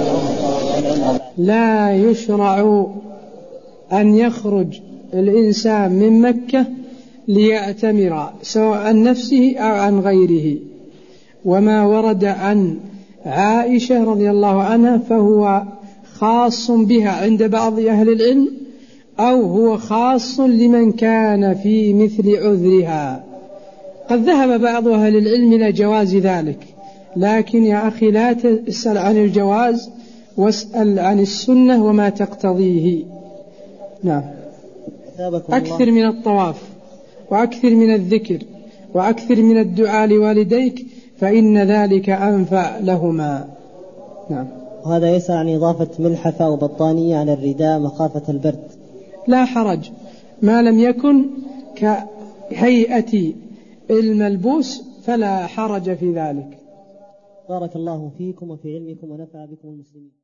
لا يشرع أن يخرج الإنسان من مكة ليعتمر سواء عن نفسه أو عن غيره، وما ورد عن عائشة رضي الله عنها فهو خاص بها عند بعض أهل العلم، أو هو خاص لمن كان في مثل عذرها. قد ذهب بعض أهل العلم إلى جواز ذلك، لكن يا أخي لا تسأل عن الجواز واسأل عن السنة وما تقتضيه. نعم. أكثر من الطواف وأكثر من الذكر وأكثر من الدعاء لوالديك، فإن ذلك أنفع لهما. نعم. وهذا يسأل عن إضافة ملحفة وبطانية على الرداء مخافة البرد. لا حرج ما لم يكن كهيئة الملبوس، فلا حرج في ذلك. بارك الله فيكم وفي علمكم ونفع بكم المسلمين.